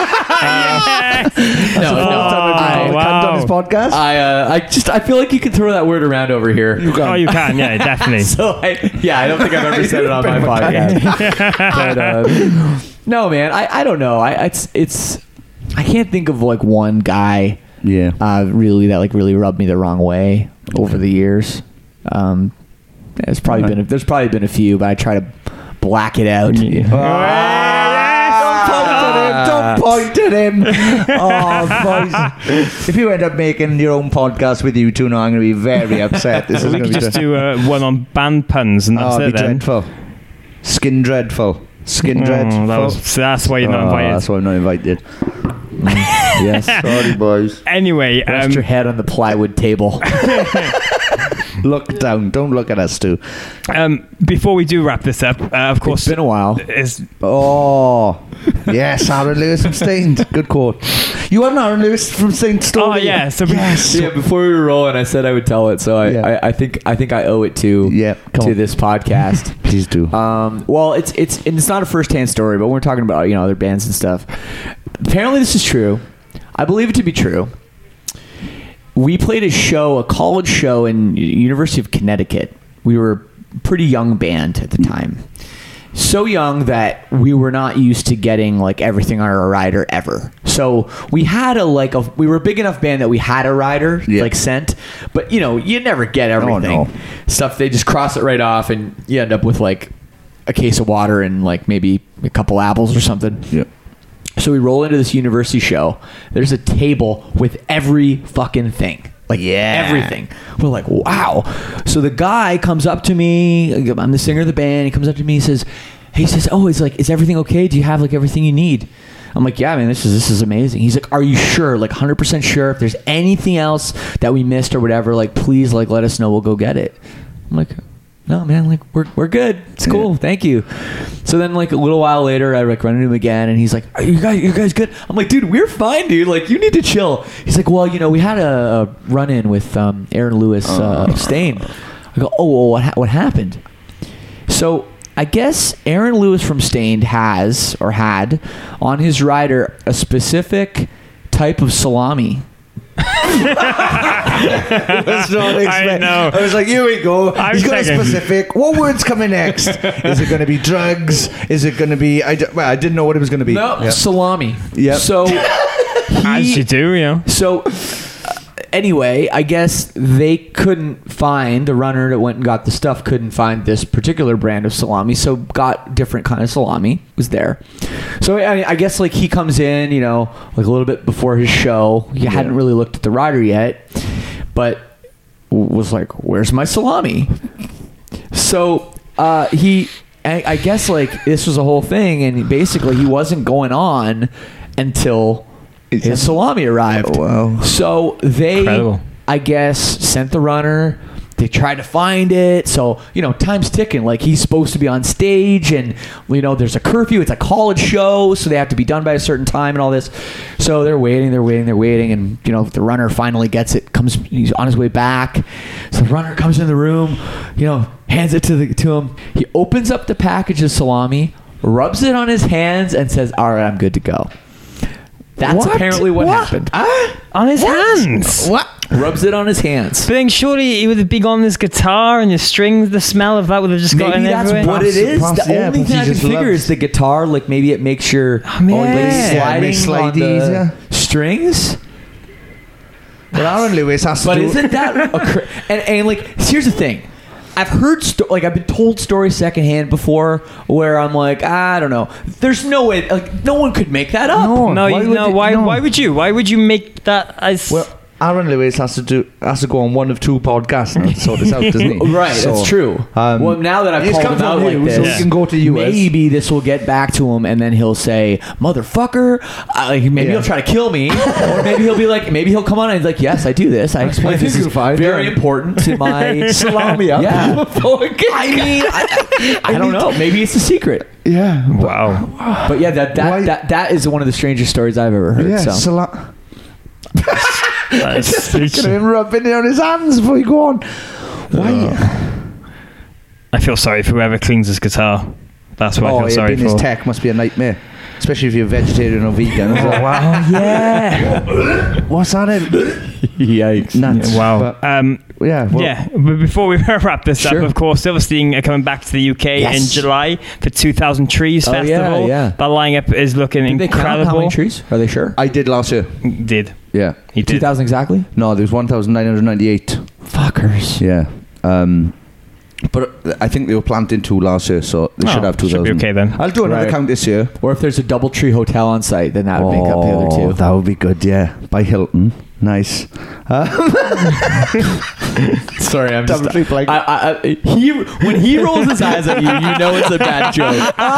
no, no. Oh, I, wow. on this podcast. I, uh, I just, I feel like you can throw that word around over here. Oh, you can, yeah, definitely. So, I, yeah, I don't think I've ever said it on my podcast. But, uh, no, man, I, I don't know. I, it's, it's, I can't think of like one guy, Yeah. uh, really that like really rubbed me the wrong way over the years. Um, there's probably Alright. been, a, there's probably been a few, but I try to black it out. Don't point at him. Oh, boys. If you end up making your own podcast with you two now, I'm going to be very upset. This is we going could to be just do uh, one on band puns, and that's oh, it it'd be then. dreadful. Skin dreadful. Skin Oh, dreadful. that was, so that's why you're not Oh, invited. that's why I'm not invited. Mm, yes. Sorry, boys. Anyway, Rest um, your head on the plywood table. Look down. Don't look at us too. um, before we do wrap this up, uh, of course, It's been a while. is Oh, yes, Aaron Lewis from Stained. Good quote. You have an Aaron Lewis from Stained story. oh yeah, so Yes. Yeah, before we were rolling, I said I would tell it, so I, Yeah. I, I think I think I owe it to Yeah, come to on. this podcast. Please do. Um, well, it's it's and it's not a first-hand story, but we're talking about, you know, other bands and stuff. Apparently, this is true. I believe it to be true. We played a show, a college show in University of Connecticut. We were a pretty young band at the time. So young that we were not used to getting like everything on our rider ever. So we had a like a we were a big enough band that we had a rider Yeah. like sent, but you know you never get everything. no. Stuff they just cross it right off, and you end up with like a case of water and like maybe a couple apples or something. Yeah. So we roll into this university show. There's a table with every fucking thing. Like, Yeah. everything. We're like, wow. So the guy comes up to me. I'm the singer of the band. He comes up to me. He says, he says, oh, it's like, is everything okay? Do you have like everything you need? I'm like, yeah, man, this is this is amazing. He's like, are you sure? Like, one hundred percent sure? If there's anything else that we missed or whatever, like, please, like, let us know. We'll go get it. I'm like, no, man, like, we're we're good. It's cool. Yeah. Thank you. So then, like, a little while later, I like run into him again, and he's like, are you guys, you guys good? I'm like, dude, we're fine, dude. Like, you need to chill. He's like, well, you know, we had a, a run-in with um, Aaron Lewis uh, of Stained. I go, oh, well, what ha- what happened? So I guess Aaron Lewis from Stained has or had on his rider a specific type of salami. That's not I know. I was like, here we go. I He's was got a thinking- specific. What word's coming next? Is it going to be drugs? Is it going to be? I, d- well, I didn't know what it was going to be. No, Yeah. salami. Yep. So as he, you do, you know. So uh, anyway, I guess they couldn't find the runner that went and got the stuff. Couldn't find this particular brand of salami, so got different kind of salami. Was there. So I, I guess like he comes in, you know, like a little bit before his show. He hadn't really looked at the rider yet, but was like, "Where's my salami?" So uh, he, I, I guess like this was a whole thing, and basically he wasn't going on until his salami arrived. Oh, wow. So they, Incredible. I guess, sent the runner. They tried to find it. So, you know, time's ticking. Like, he's supposed to be on stage, and, you know, there's a curfew. It's a college show, so they have to be done by a certain time and all this. So they're waiting, they're waiting, they're waiting. And, you know, the runner finally gets it, comes, he's on his way back. So the runner comes in the room, you know, hands it to, the, to him. He opens up the package of salami, rubs it on his hands, and says, all right, I'm good to go. That's What? apparently what, What? happened. On his hands. What? Rubs it on his hands. But then surely he would have been on his guitar and his strings. The smell of that would have just Maybe gotten that's everywhere. what it is. Perhaps, The yeah, only perhaps thing he I can just figure loves- is the guitar. Like maybe it makes your Oh, man. like, Yeah, sliding makes slide on the easier. strings. But Aaron Lewis has to But do. isn't that a cr- and and like here's the thing. I've heard sto- like I've been told stories secondhand before where I'm like I don't know. There's no way like no one could make that up. No. No, Why you, would no. you- Why? no. Why would you? Why would you make that as? Well, Aaron Lewis has to do has to go on one of two podcasts now to sort this out, doesn't he? Right, So, that's true. um, well, now that I've he's called come him out from like you, this, so he can go to you as- maybe this will get back to him, and then he'll say, "Motherfucker!" Uh, like, maybe Yeah. he'll try to kill me, or maybe he'll be like, maybe he'll come on and he's like, "Yes, I do this. I explain I this think is you'll find, very yeah. important to my Salami up. Yeah, I mean, I, I don't know. Maybe it's a secret, Yeah. wow. but yeah, that that, Why- that that is one of the strangest stories I've ever heard. Yeah. so. Sala- That's, Look at him rubbing it on his hands before you go on. Why? I feel sorry for whoever cleans his guitar. That's what I Oh, feel yeah, sorry being for. his tech must be a nightmare. Especially if you're vegetarian or vegan. as well. Wow. yeah. What's that? Yikes. Nuts. Wow. But, Um, yeah. Well, yeah, but before we wrap this Sure. up, of course, Silverstein are coming back to the U K Yes. in July for two thousand Trees Oh, yeah, Festival. yeah. That lineup is looking Did they count how incredible. many trees? Are they sure? I did last year. Did Yeah. he Two did? thousand exactly. No, there was one thousand nine hundred ninety-eight. Fuckers. Yeah. Um, But I think they were planting two last year, so they Oh, should have two should be thousand. okay then. I'll do another Right. count this year. Or if there's a DoubleTree hotel on site, then that would make up the other Oh, two. that would be good, yeah. By Hilton. Nice. Uh, Sorry, I'm just. DoubleTree blanket. I, I, I, he when he rolls his eyes at you, you know it's a bad joke.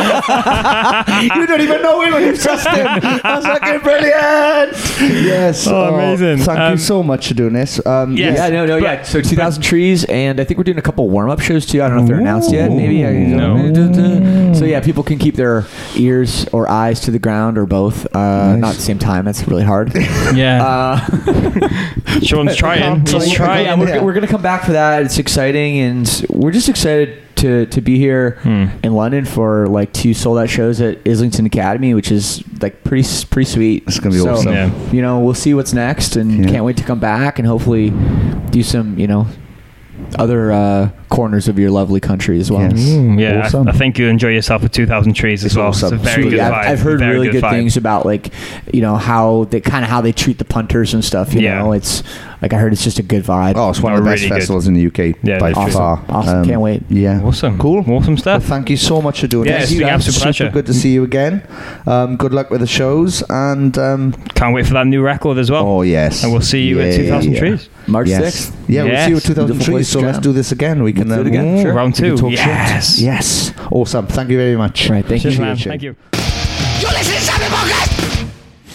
You don't even know him when you trust him. That's fucking brilliant. Yes. Oh, amazing. Thank Um, you so much for doing this. Um, Yes. Yeah, no, no, yeah. So two thousand trees, and I think we're doing a couple warm up shows too. I don't know if they're announced yet. Maybe. I don't know. So yeah, people can keep their ears or eyes to the ground or both. Uh, Nice. Not at the same time. That's really hard. Yeah. Uh, Sean's trying. He's trying. trying. yeah, we're, Yeah. we're gonna come back for that. It's exciting, and we're just excited to to be here Hmm. in London for like two sold out shows at Islington Academy, which is like pretty pretty sweet. It's gonna be So, awesome. Yeah. You know, we'll see what's next, and Yeah. can't wait to come back and hopefully do some, you know, other uh, corners of your lovely country as well. Yes. Mm, yeah, I- Awesome. I, think you'll enjoy yourself with two thousand trees as It's well. awesome. It's a very Sweet. good Yeah, vibe. I've, I've heard very really good, vibe. things about like, you know, how they kind of how they treat the punters and stuff. You Yeah. know, it's like I heard it's just a good vibe. Oh, it's one No, of the best really good. festivals in the U K Yeah, by literally. far. Awesome. Can't wait. Yeah. Awesome. Cool. Awesome Well, stuff. thank you so much for doing Yeah, this. it's been an absolute Super pleasure. good to see you again. Um, good luck with the shows, and um, Can't wait for that new record as well. oh yes, And we'll see you Yeah, at two thousand yeah. trees. March Yes. sixth. Yeah, we'll see you at Yes. two thousand Beautiful trees. place So to let's jam. do this again. We can Let's do it um, again. Ooh, Sure. round we can two. talk shit. Yes. Yes. Awesome. Thank you very much. Right. Thank Cheers, you. man. Shane. Thank you. You're listening to Sapling Podcast!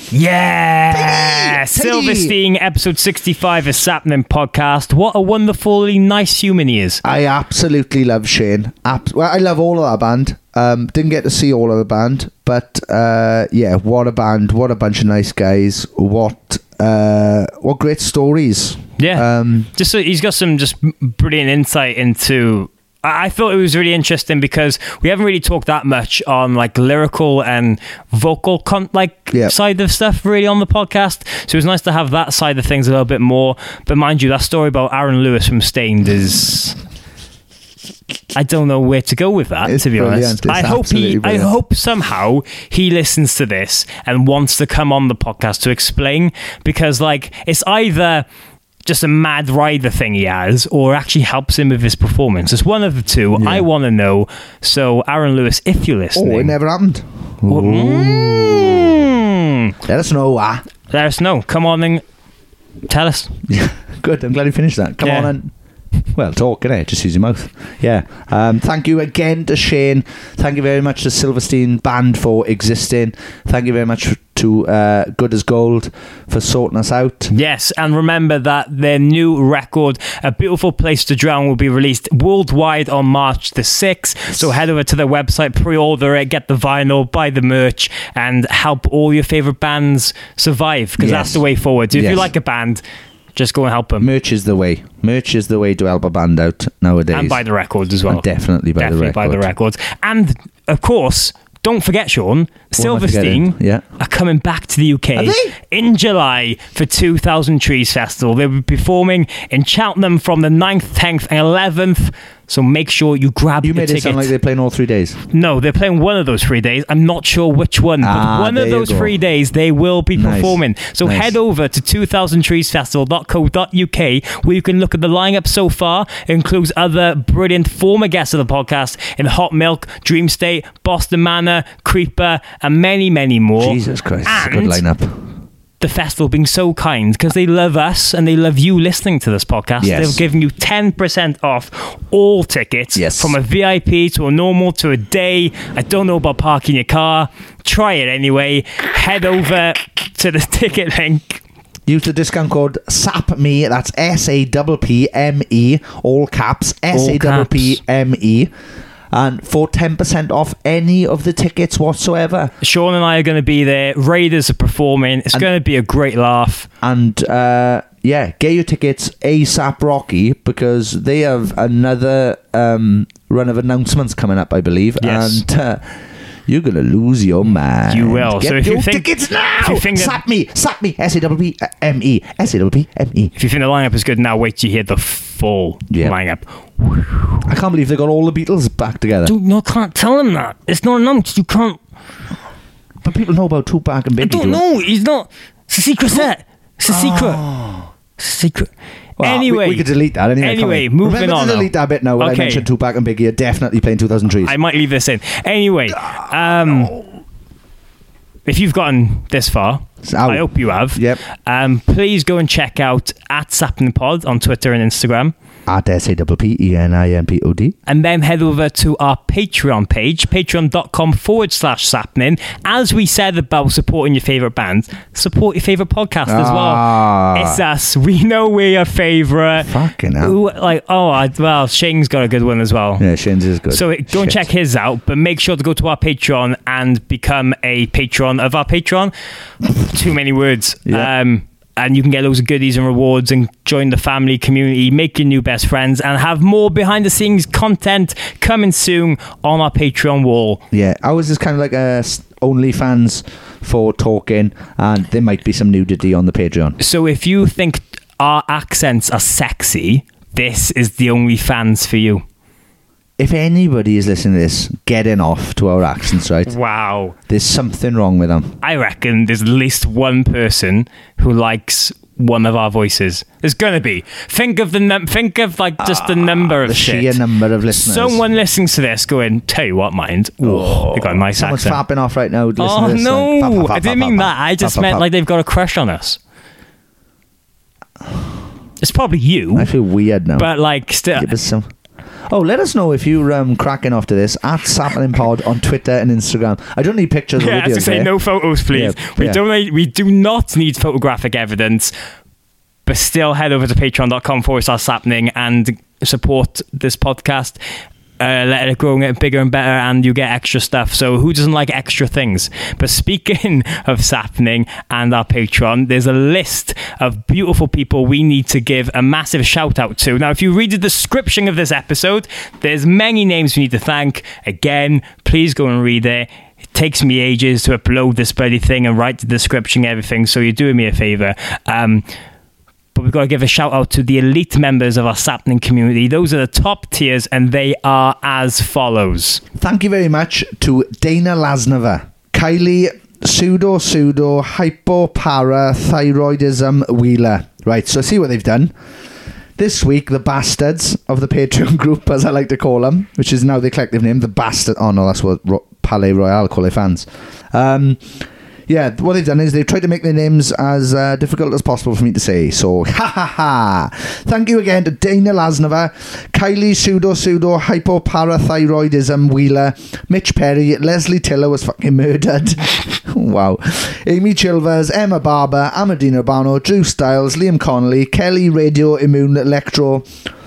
Yeah, Teddy! Silverstein, episode sixty-five of Sapling Podcast. What a wonderfully nice human he is. I absolutely love Shane. Ab- well, I love all of that band. Um, didn't get to see all of the band, but uh, yeah, what a band! What a bunch of nice guys! What uh, what great stories! Yeah, Um, just so he's got some just brilliant insight into. I I thought it was really interesting because we haven't really talked that much on like lyrical and vocal con- like Yeah. side of stuff really on the podcast. So it was nice to have that side of things a little bit more. But mind you, that story about Aaron Lewis from Stained is. I don't know where to go with that, It's to be brilliant. honest. It's I hope absolutely he, I brilliant. hope somehow he listens to this and wants to come on the podcast to explain, because like it's either just a mad rider thing he has, or actually helps him with his performance. It's one of the two. Yeah. I want to know. So, Aaron Lewis, if you're listening, oh, it never happened. Mm. Let us know. Ah, let us know. Come on and tell us. good. I'm glad you finished that. Come Yeah. on and. Well, talk, innit? Just use your mouth. Yeah. Um, thank you again to Shane. Thank you very much to Silverstein Band for existing. Thank you very much to uh, Good as Gold for sorting us out. Yes, and remember that their new record, A Beautiful Place to Drown, will be released worldwide on March the sixth. So head over to their website, pre-order it, get the vinyl, buy the merch, and help all your favourite bands survive, because Yes. that's the way forward. If Yes. you like a band, just go and help them. Merch is the way. Merch is the way to help a band out nowadays. And buy the records as well. And definitely buy Definitely the buy the record. records. And, of course, don't forget, Sean, Silverstein forgetting? Yeah. are coming back to the U K Are they? in July for two thousand Trees Festival. They'll be performing in Cheltenham from the ninth, tenth and eleventh. So make sure you grab You the made ticket. it sound like they're playing all three days. No, they're playing one of those three days. I'm not sure which one, Ah, but one there of you those go. three days they will be Nice. performing. So Nice. head over to two thousand trees festival dot co dot U K where you can look at the lineup so far. It includes other brilliant former guests of the podcast in Hot Milk, Dream State, Boston Manor, Creeper, and many, many more. Jesus Christ. It's a good And lineup. the festival being so kind because they love us and they love you listening to this podcast. Yes. They're giving you ten percent off all tickets, Yes. from a V I P to a normal to a day. I don't know about parking your car. Try it anyway. Head over to the ticket link. Use the discount code SAPME, that's S A P P M E, all caps, S A P P M E, and for ten percent off any of the tickets whatsoever. Sean and I are going to be there. Raiders are performing. It's And- going to be a great laugh. And uh, yeah, get your tickets ASAP Rocky, because they have another um, run of announcements coming up, I believe. Yes. And uh, you're going to lose your mind. You will. Get So if you your think- tickets now! if you think that- Sap me, Sap me, S A P P M E, S A P P M E. If you think the lineup is good, now wait till you hear the full Yeah. lineup. I can't believe they got all the Beatles back together. Dude, no, can't tell him that. It's not announced. You can't. But people know about Tupac and Biggie. I don't do it. know. He's not. It's a secret set. It's a secret. Oh. It's a secret. Well, anyway, we, we could delete that anyway. Anyway, can't we? moving Remember on. to delete now. that bit now when Okay. I mentioned Tupac and Biggie are definitely playing two thousand threes. I might leave this in. Anyway, um, if you've gotten this far, Ow. I hope you have. Yep. Um, please go and check out at SapningPod on Twitter and Instagram. At S A P P E N I M P O D. And then head over to our Patreon page, patreon.com forward slash Sapning. As we said about supporting your favourite band, support your favourite podcast as Ah. well. It's us. We know we're your favourite. Fucking hell. Ooh, like, oh, I, well, Shane's got a good one as well. Yeah, Shane's is good. So go and Shit. check his out, but make sure to go to our Patreon and become a patron of our Patreon. Too many words. Yeah. Um, and you can get loads of goodies and rewards and join the family community, make your new best friends, and have more behind the scenes content coming soon on our Patreon wall. Yeah, ours is kind of like a s- OnlyFans for talking, and there might be some nudity on the Patreon. So if you think our accents are sexy, this is the OnlyFans for you. If anybody is listening to this, getting off to our accents, right? Wow. There's something wrong with them. I reckon there's at least one person who likes one of our voices. There's gonna be. Think of the num- think of like just the number of The shit. sheer number of listeners. Someone listening to this going, tell you what, mind. Oh, they got a nice Someone's accent. fapping off right now. listening Oh to this, no, like, fap, fap, fap, I didn't fap, mean fap, that. I fap, just fap, meant fap. like they've got a crush on us. It's probably you, I feel weird now. but like still. Give us some. Oh, let us know if you're um, cracking off to this at Sapling Pod on Twitter and Instagram. I don't need pictures Yeah, or as I videos. say, there. no photos, please. Yeah, we yeah. don't. Need, we do not need photographic evidence. But still, head over to patreon.com forward slash Sapning and support this podcast. Uh, let it grow and get bigger and better, and you get extra stuff. So who doesn't like extra things? But speaking of Sapning and our Patreon, there's a list of beautiful people we need to give a massive shout out to. Now, if you read the description of this episode, there's many names we need to thank. Again, please go and read it. It takes me ages to upload this bloody thing and write the description and everything, so you're doing me a favour. Um... But we've got to give a shout out to the elite members of our Sapning community. Those are the top tiers, and they are as follows. Thank you very much to Dana Lasnova, Kylie Pseudo Pseudo Hypoparathyroidism Wheeler. Right, so see what they've done. This week, the bastards of the Patreon group, as I like to call them, which is now the collective name, the bastard. Oh no, that's what Ro- Palais Royale call their fans. Um... Yeah, what they've done is they've tried to make their names as uh, difficult as possible for me to say. So, ha ha ha. Thank you again to Dana Lasnova, Kylie Pseudo Pseudo Hypoparathyroidism Wheeler, Mitch Perry, Leslie Tiller was fucking murdered. Wow. Amy Chilvers, Emma Barber, Amadina Urbano, Drew Styles, Liam Connolly, Kelly Radio Immune Electro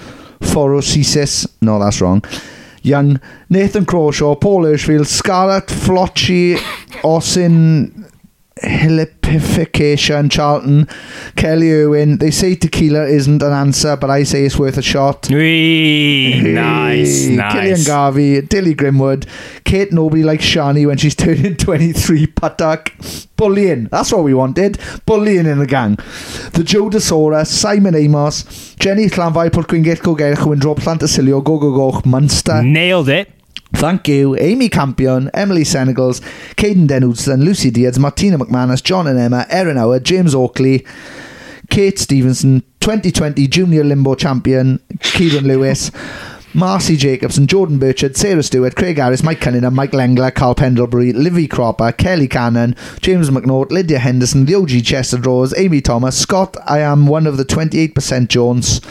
Phorosis. No, that's wrong. Young, Nathan Crawshaw, Paul Hirschfield, Scarlett Flocci, Austin Hilipification, Charlton, Kelly Irwin. They say tequila isn't an answer, but I say it's worth a shot. Whee, nice, Hey, nice. Killian Garvey, Dilly Grimwood, Kate Nobody likes Shani when she's turning twenty-three. Patak. Bullying. That's what we wanted. Bullying in the gang. The Joe DeSora, Simon Amos, Jenny Llanfai, Pwrcwyn Gethgo Gerch, Windrop, Llantysilio, Go Go Go, Munster. Nailed it. Thank you, Amy Campion, Emily Senegals, Caden Denudson, Lucy Diaz, Martina McManus, John and Emma, Erin Howard, James Oakley, Kate Stevenson, twenty twenty Junior Limbo Champion, Kieran Lewis, Marcy Jacobson, Jordan Burchard, Sarah Stewart, Craig Harris, Mike Cunningham, Mike Lengler, Carl Pendlebury, Livy Cropper, Kelly Cannon, James McNaught, Lydia Henderson, the O G Chester Rose, Amy Thomas, Scott, I am one of the twenty-eight percent Jones,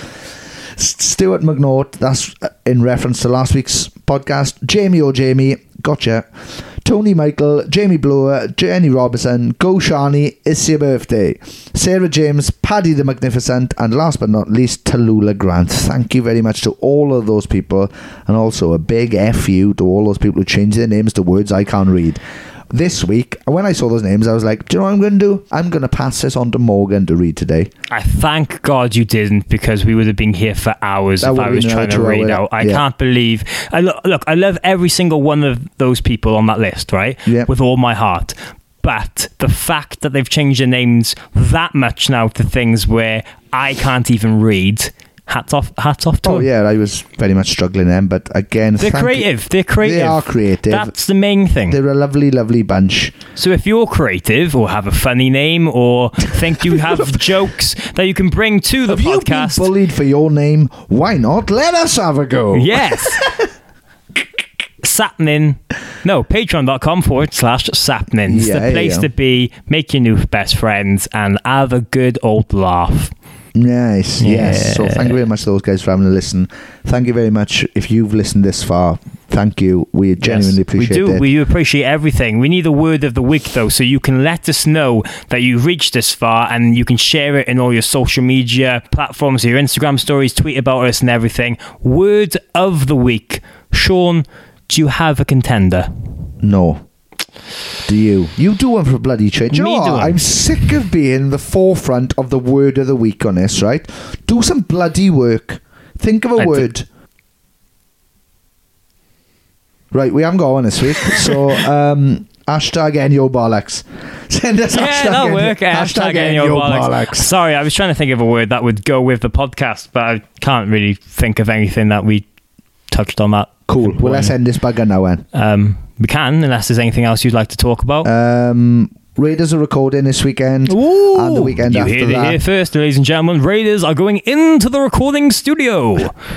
Stuart McNaught, that's in reference to last week's podcast, Jamie O. Jamie, gotcha, Tony Michael, Jamie Blower, Jenny Robertson, Go Shani, it's your birthday, Sarah James, Paddy the Magnificent, and last but not least, Tallulah Grant. Thank you very much to all of those people, and also a big F you to all those people who changed their names to words I can't read. This week, when I saw those names, I was like, do you know what I'm going to do? I'm going to pass this on to Morgan to read today. I thank God you didn't, because we would have been here for hours That if would I have was been trying to another read two hour- out. I yeah. can't believe. I lo- look, I love every single one of those people on that list, right? Yeah. With all my heart. But the fact that they've changed their names that much now to things where I can't even read hats off, hats off to Oh them. yeah, I was very much struggling then, but again, They're thank creative. They're creative. They are creative. That's the main thing. They're a lovely, lovely bunch. So if you're creative or have a funny name or think you have jokes that you can bring to the Have podcast, you been bullied for your name? Why not? Let us have a go. yes. Sapnin, no, patreon.com forward slash Sapnin. It's Yeah, the place yeah. to be. Make your new best friends and have a good old laugh. Nice, yes. Yeah. So thank you very much to those guys for having a listen. Thank you very much if you've listened this far. Thank you. We genuinely Yes, appreciate we do. it. We do appreciate everything. We need a word of the week, though, so you can let us know that you reached this far and you can share it in all your social media platforms, your Instagram stories, tweet about us and everything. Word of the week. Sean, do you have a contender? No. Do you? You do one for a bloody change. You Me know what? do one. I'm sick of being the forefront of the word of the week on this, right? Do some bloody work. Think of a I d- word. Right, we haven't got one this week. So, um, hashtag N your bollocks. Send us Yeah, hashtag that'll N- work. Hashtag Hashtag N your your bollocks. bollocks. Sorry, I was trying to think of a word that would go with the podcast, but I can't really think of anything that we touched on that. Cool. Well, let's end this bugger now, then. Um, we can, unless there's anything else you'd like to talk about. Um, Raiders are recording this weekend Ooh, and the weekend you after heard it that. here first, ladies and gentlemen. Raiders are going into the recording studio.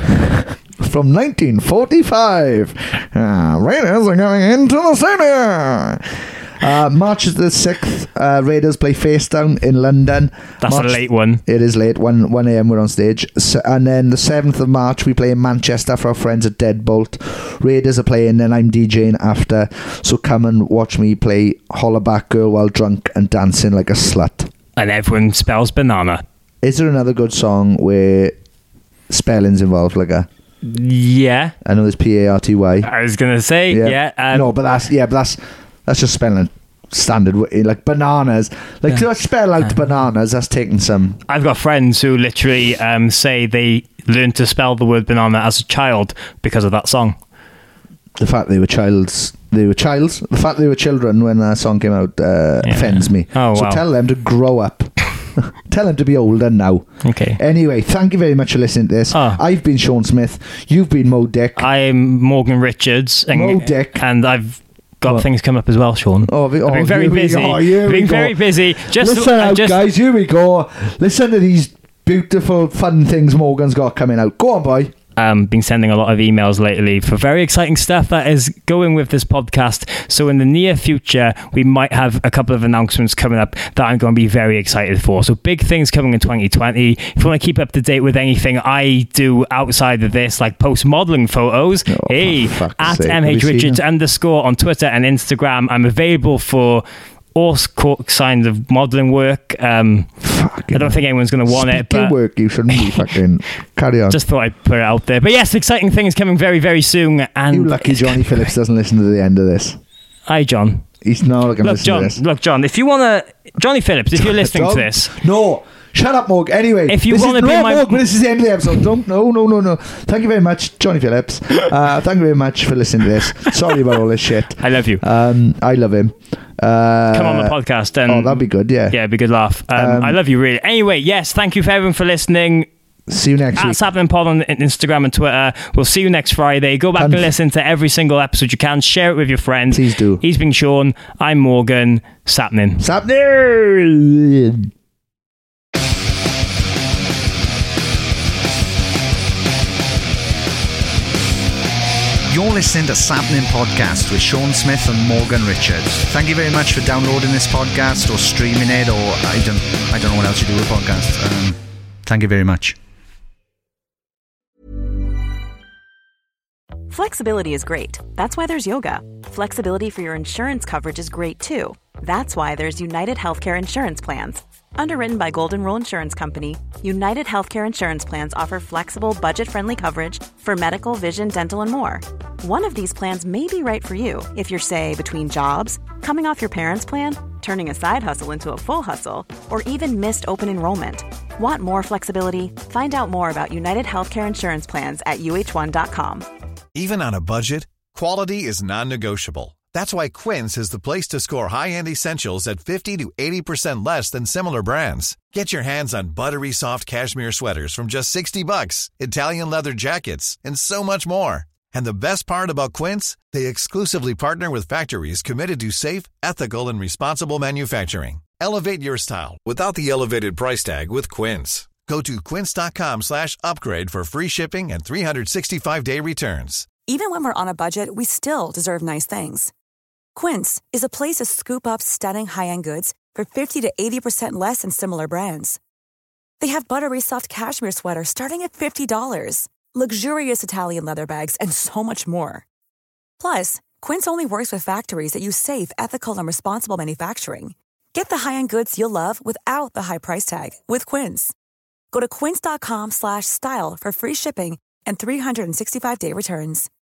From nineteen forty-five. Uh, Raiders are going into the city. Uh, March the sixth, uh, Raiders play Facedown in London. That's March, a late one. It is late, one a.m. we're on stage. So, and then the seventh of March, we play in Manchester for our friends at Deadbolt. Raiders are playing, and I'm DJing after. So come and watch me play Hollaback Girl while drunk and dancing like a slut. And everyone spells banana. Is there another good song where spelling's involved, like a... Yeah. I know there's P A R T Y. I was going to say, yeah. um, no, but that's yeah, but that's that's just spelling standard way, like bananas. Like to spell out bananas, that's taking some. I've got friends who literally um, say they learned to spell the word banana as a child because of that song. The fact they were childs, they were childs. The fact they were children when that song came out uh, Yeah. offends me. Oh, so wow. tell them to grow up. Tell them to be older now. Okay. Anyway, thank you very much for listening to this. Oh. I've been Sean Smith. You've been Mo Dick. I'm Morgan Richards. And, Mo Dick. And I've got What? things come up as well, Sean. Oh, have you- I've been oh, very here we busy. go, here I've we been go. very busy. Just, Listen I out, just, guys. Here we go. Listen to these beautiful, fun things Morgan's got coming out. Go on, boy. um, been sending a lot of emails lately for very exciting stuff that is going with this podcast. So in the near future, we might have a couple of announcements coming up that I'm going to be very excited for. So big things coming in twenty twenty. If you want to keep up to date with anything I do outside of this, like post modeling photos, Oh, hey, for fuck's at sake, have you M H seen Richards them? underscore on Twitter and Instagram. I'm available for all kinds of modeling work. Um, I don't think anyone's going to want it, Speaking but work, you shouldn't be fucking... Carry on. just thought I'd put it out there. But yes, exciting things coming very, very soon. And You lucky it's Johnny gonna be Phillips doesn't listen to the end of this. Hi, John. He's not going to Look, listen John. to this. Look, John. If you want to, Johnny Phillips, if you're listening to Don't- this, No. Shut up, Morg. Anyway, If you this is- wanna be no, my- Morg, but this is the end of the episode. Don't. No, no, no, no. Thank you very much, Johnny Phillips. Uh, thank you very much for listening to this. Sorry about all this shit. I love you. Um, I love him. Uh, Come on the podcast. And Oh, that'd be good. Yeah. yeah, it'd be a good laugh. Um, Um, I love you, really. Anyway, yes, thank you for everyone for listening. See you next At week. Sapling Pod on Instagram and Twitter. We'll see you next Friday. Go back And- and listen to every single episode you can. Share it with your friends. Please do. He's been Sean. I'm Morgan. Sapnin. Sapner. You're listening to Sapnin Podcast with Sean Smith and Morgan Richards. Thank you very much for downloading this podcast or streaming it, or I don't, I don't know what else you do with podcasts. Um, thank you very much. Flexibility is great. That's why there's yoga. Flexibility for your insurance coverage is great too. That's why there's United Healthcare Insurance Plans. Underwritten by Golden Rule Insurance Company, United Healthcare Insurance Plans offer flexible, budget-friendly coverage for medical, vision, dental, and more. One of these plans may be right for you if you're, say, between jobs, coming off your parents' plan, turning a side hustle into a full hustle, or even missed open enrollment. Want more flexibility? Find out more about United Healthcare Insurance Plans at U H one dot com. Even on a budget, quality is non-negotiable. That's why Quince is the place to score high-end essentials at fifty to eighty percent less than similar brands. Get your hands on buttery soft cashmere sweaters from just sixty bucks, Italian leather jackets, and so much more. And the best part about Quince, they exclusively partner with factories committed to safe, ethical, and responsible manufacturing. Elevate your style without the elevated price tag with Quince. Go to quince.com slash upgrade for free shipping and three sixty-five day returns. Even when we're on a budget, we still deserve nice things. Quince is a place to scoop up stunning high-end goods for fifty to eighty percent less than similar brands. They have buttery soft cashmere sweaters starting at fifty dollars, luxurious Italian leather bags, and so much more. Plus, Quince only works with factories that use safe, ethical, and responsible manufacturing. Get the high-end goods you'll love without the high price tag with Quince. Go to quince.com slash style for free shipping and three sixty-five day returns.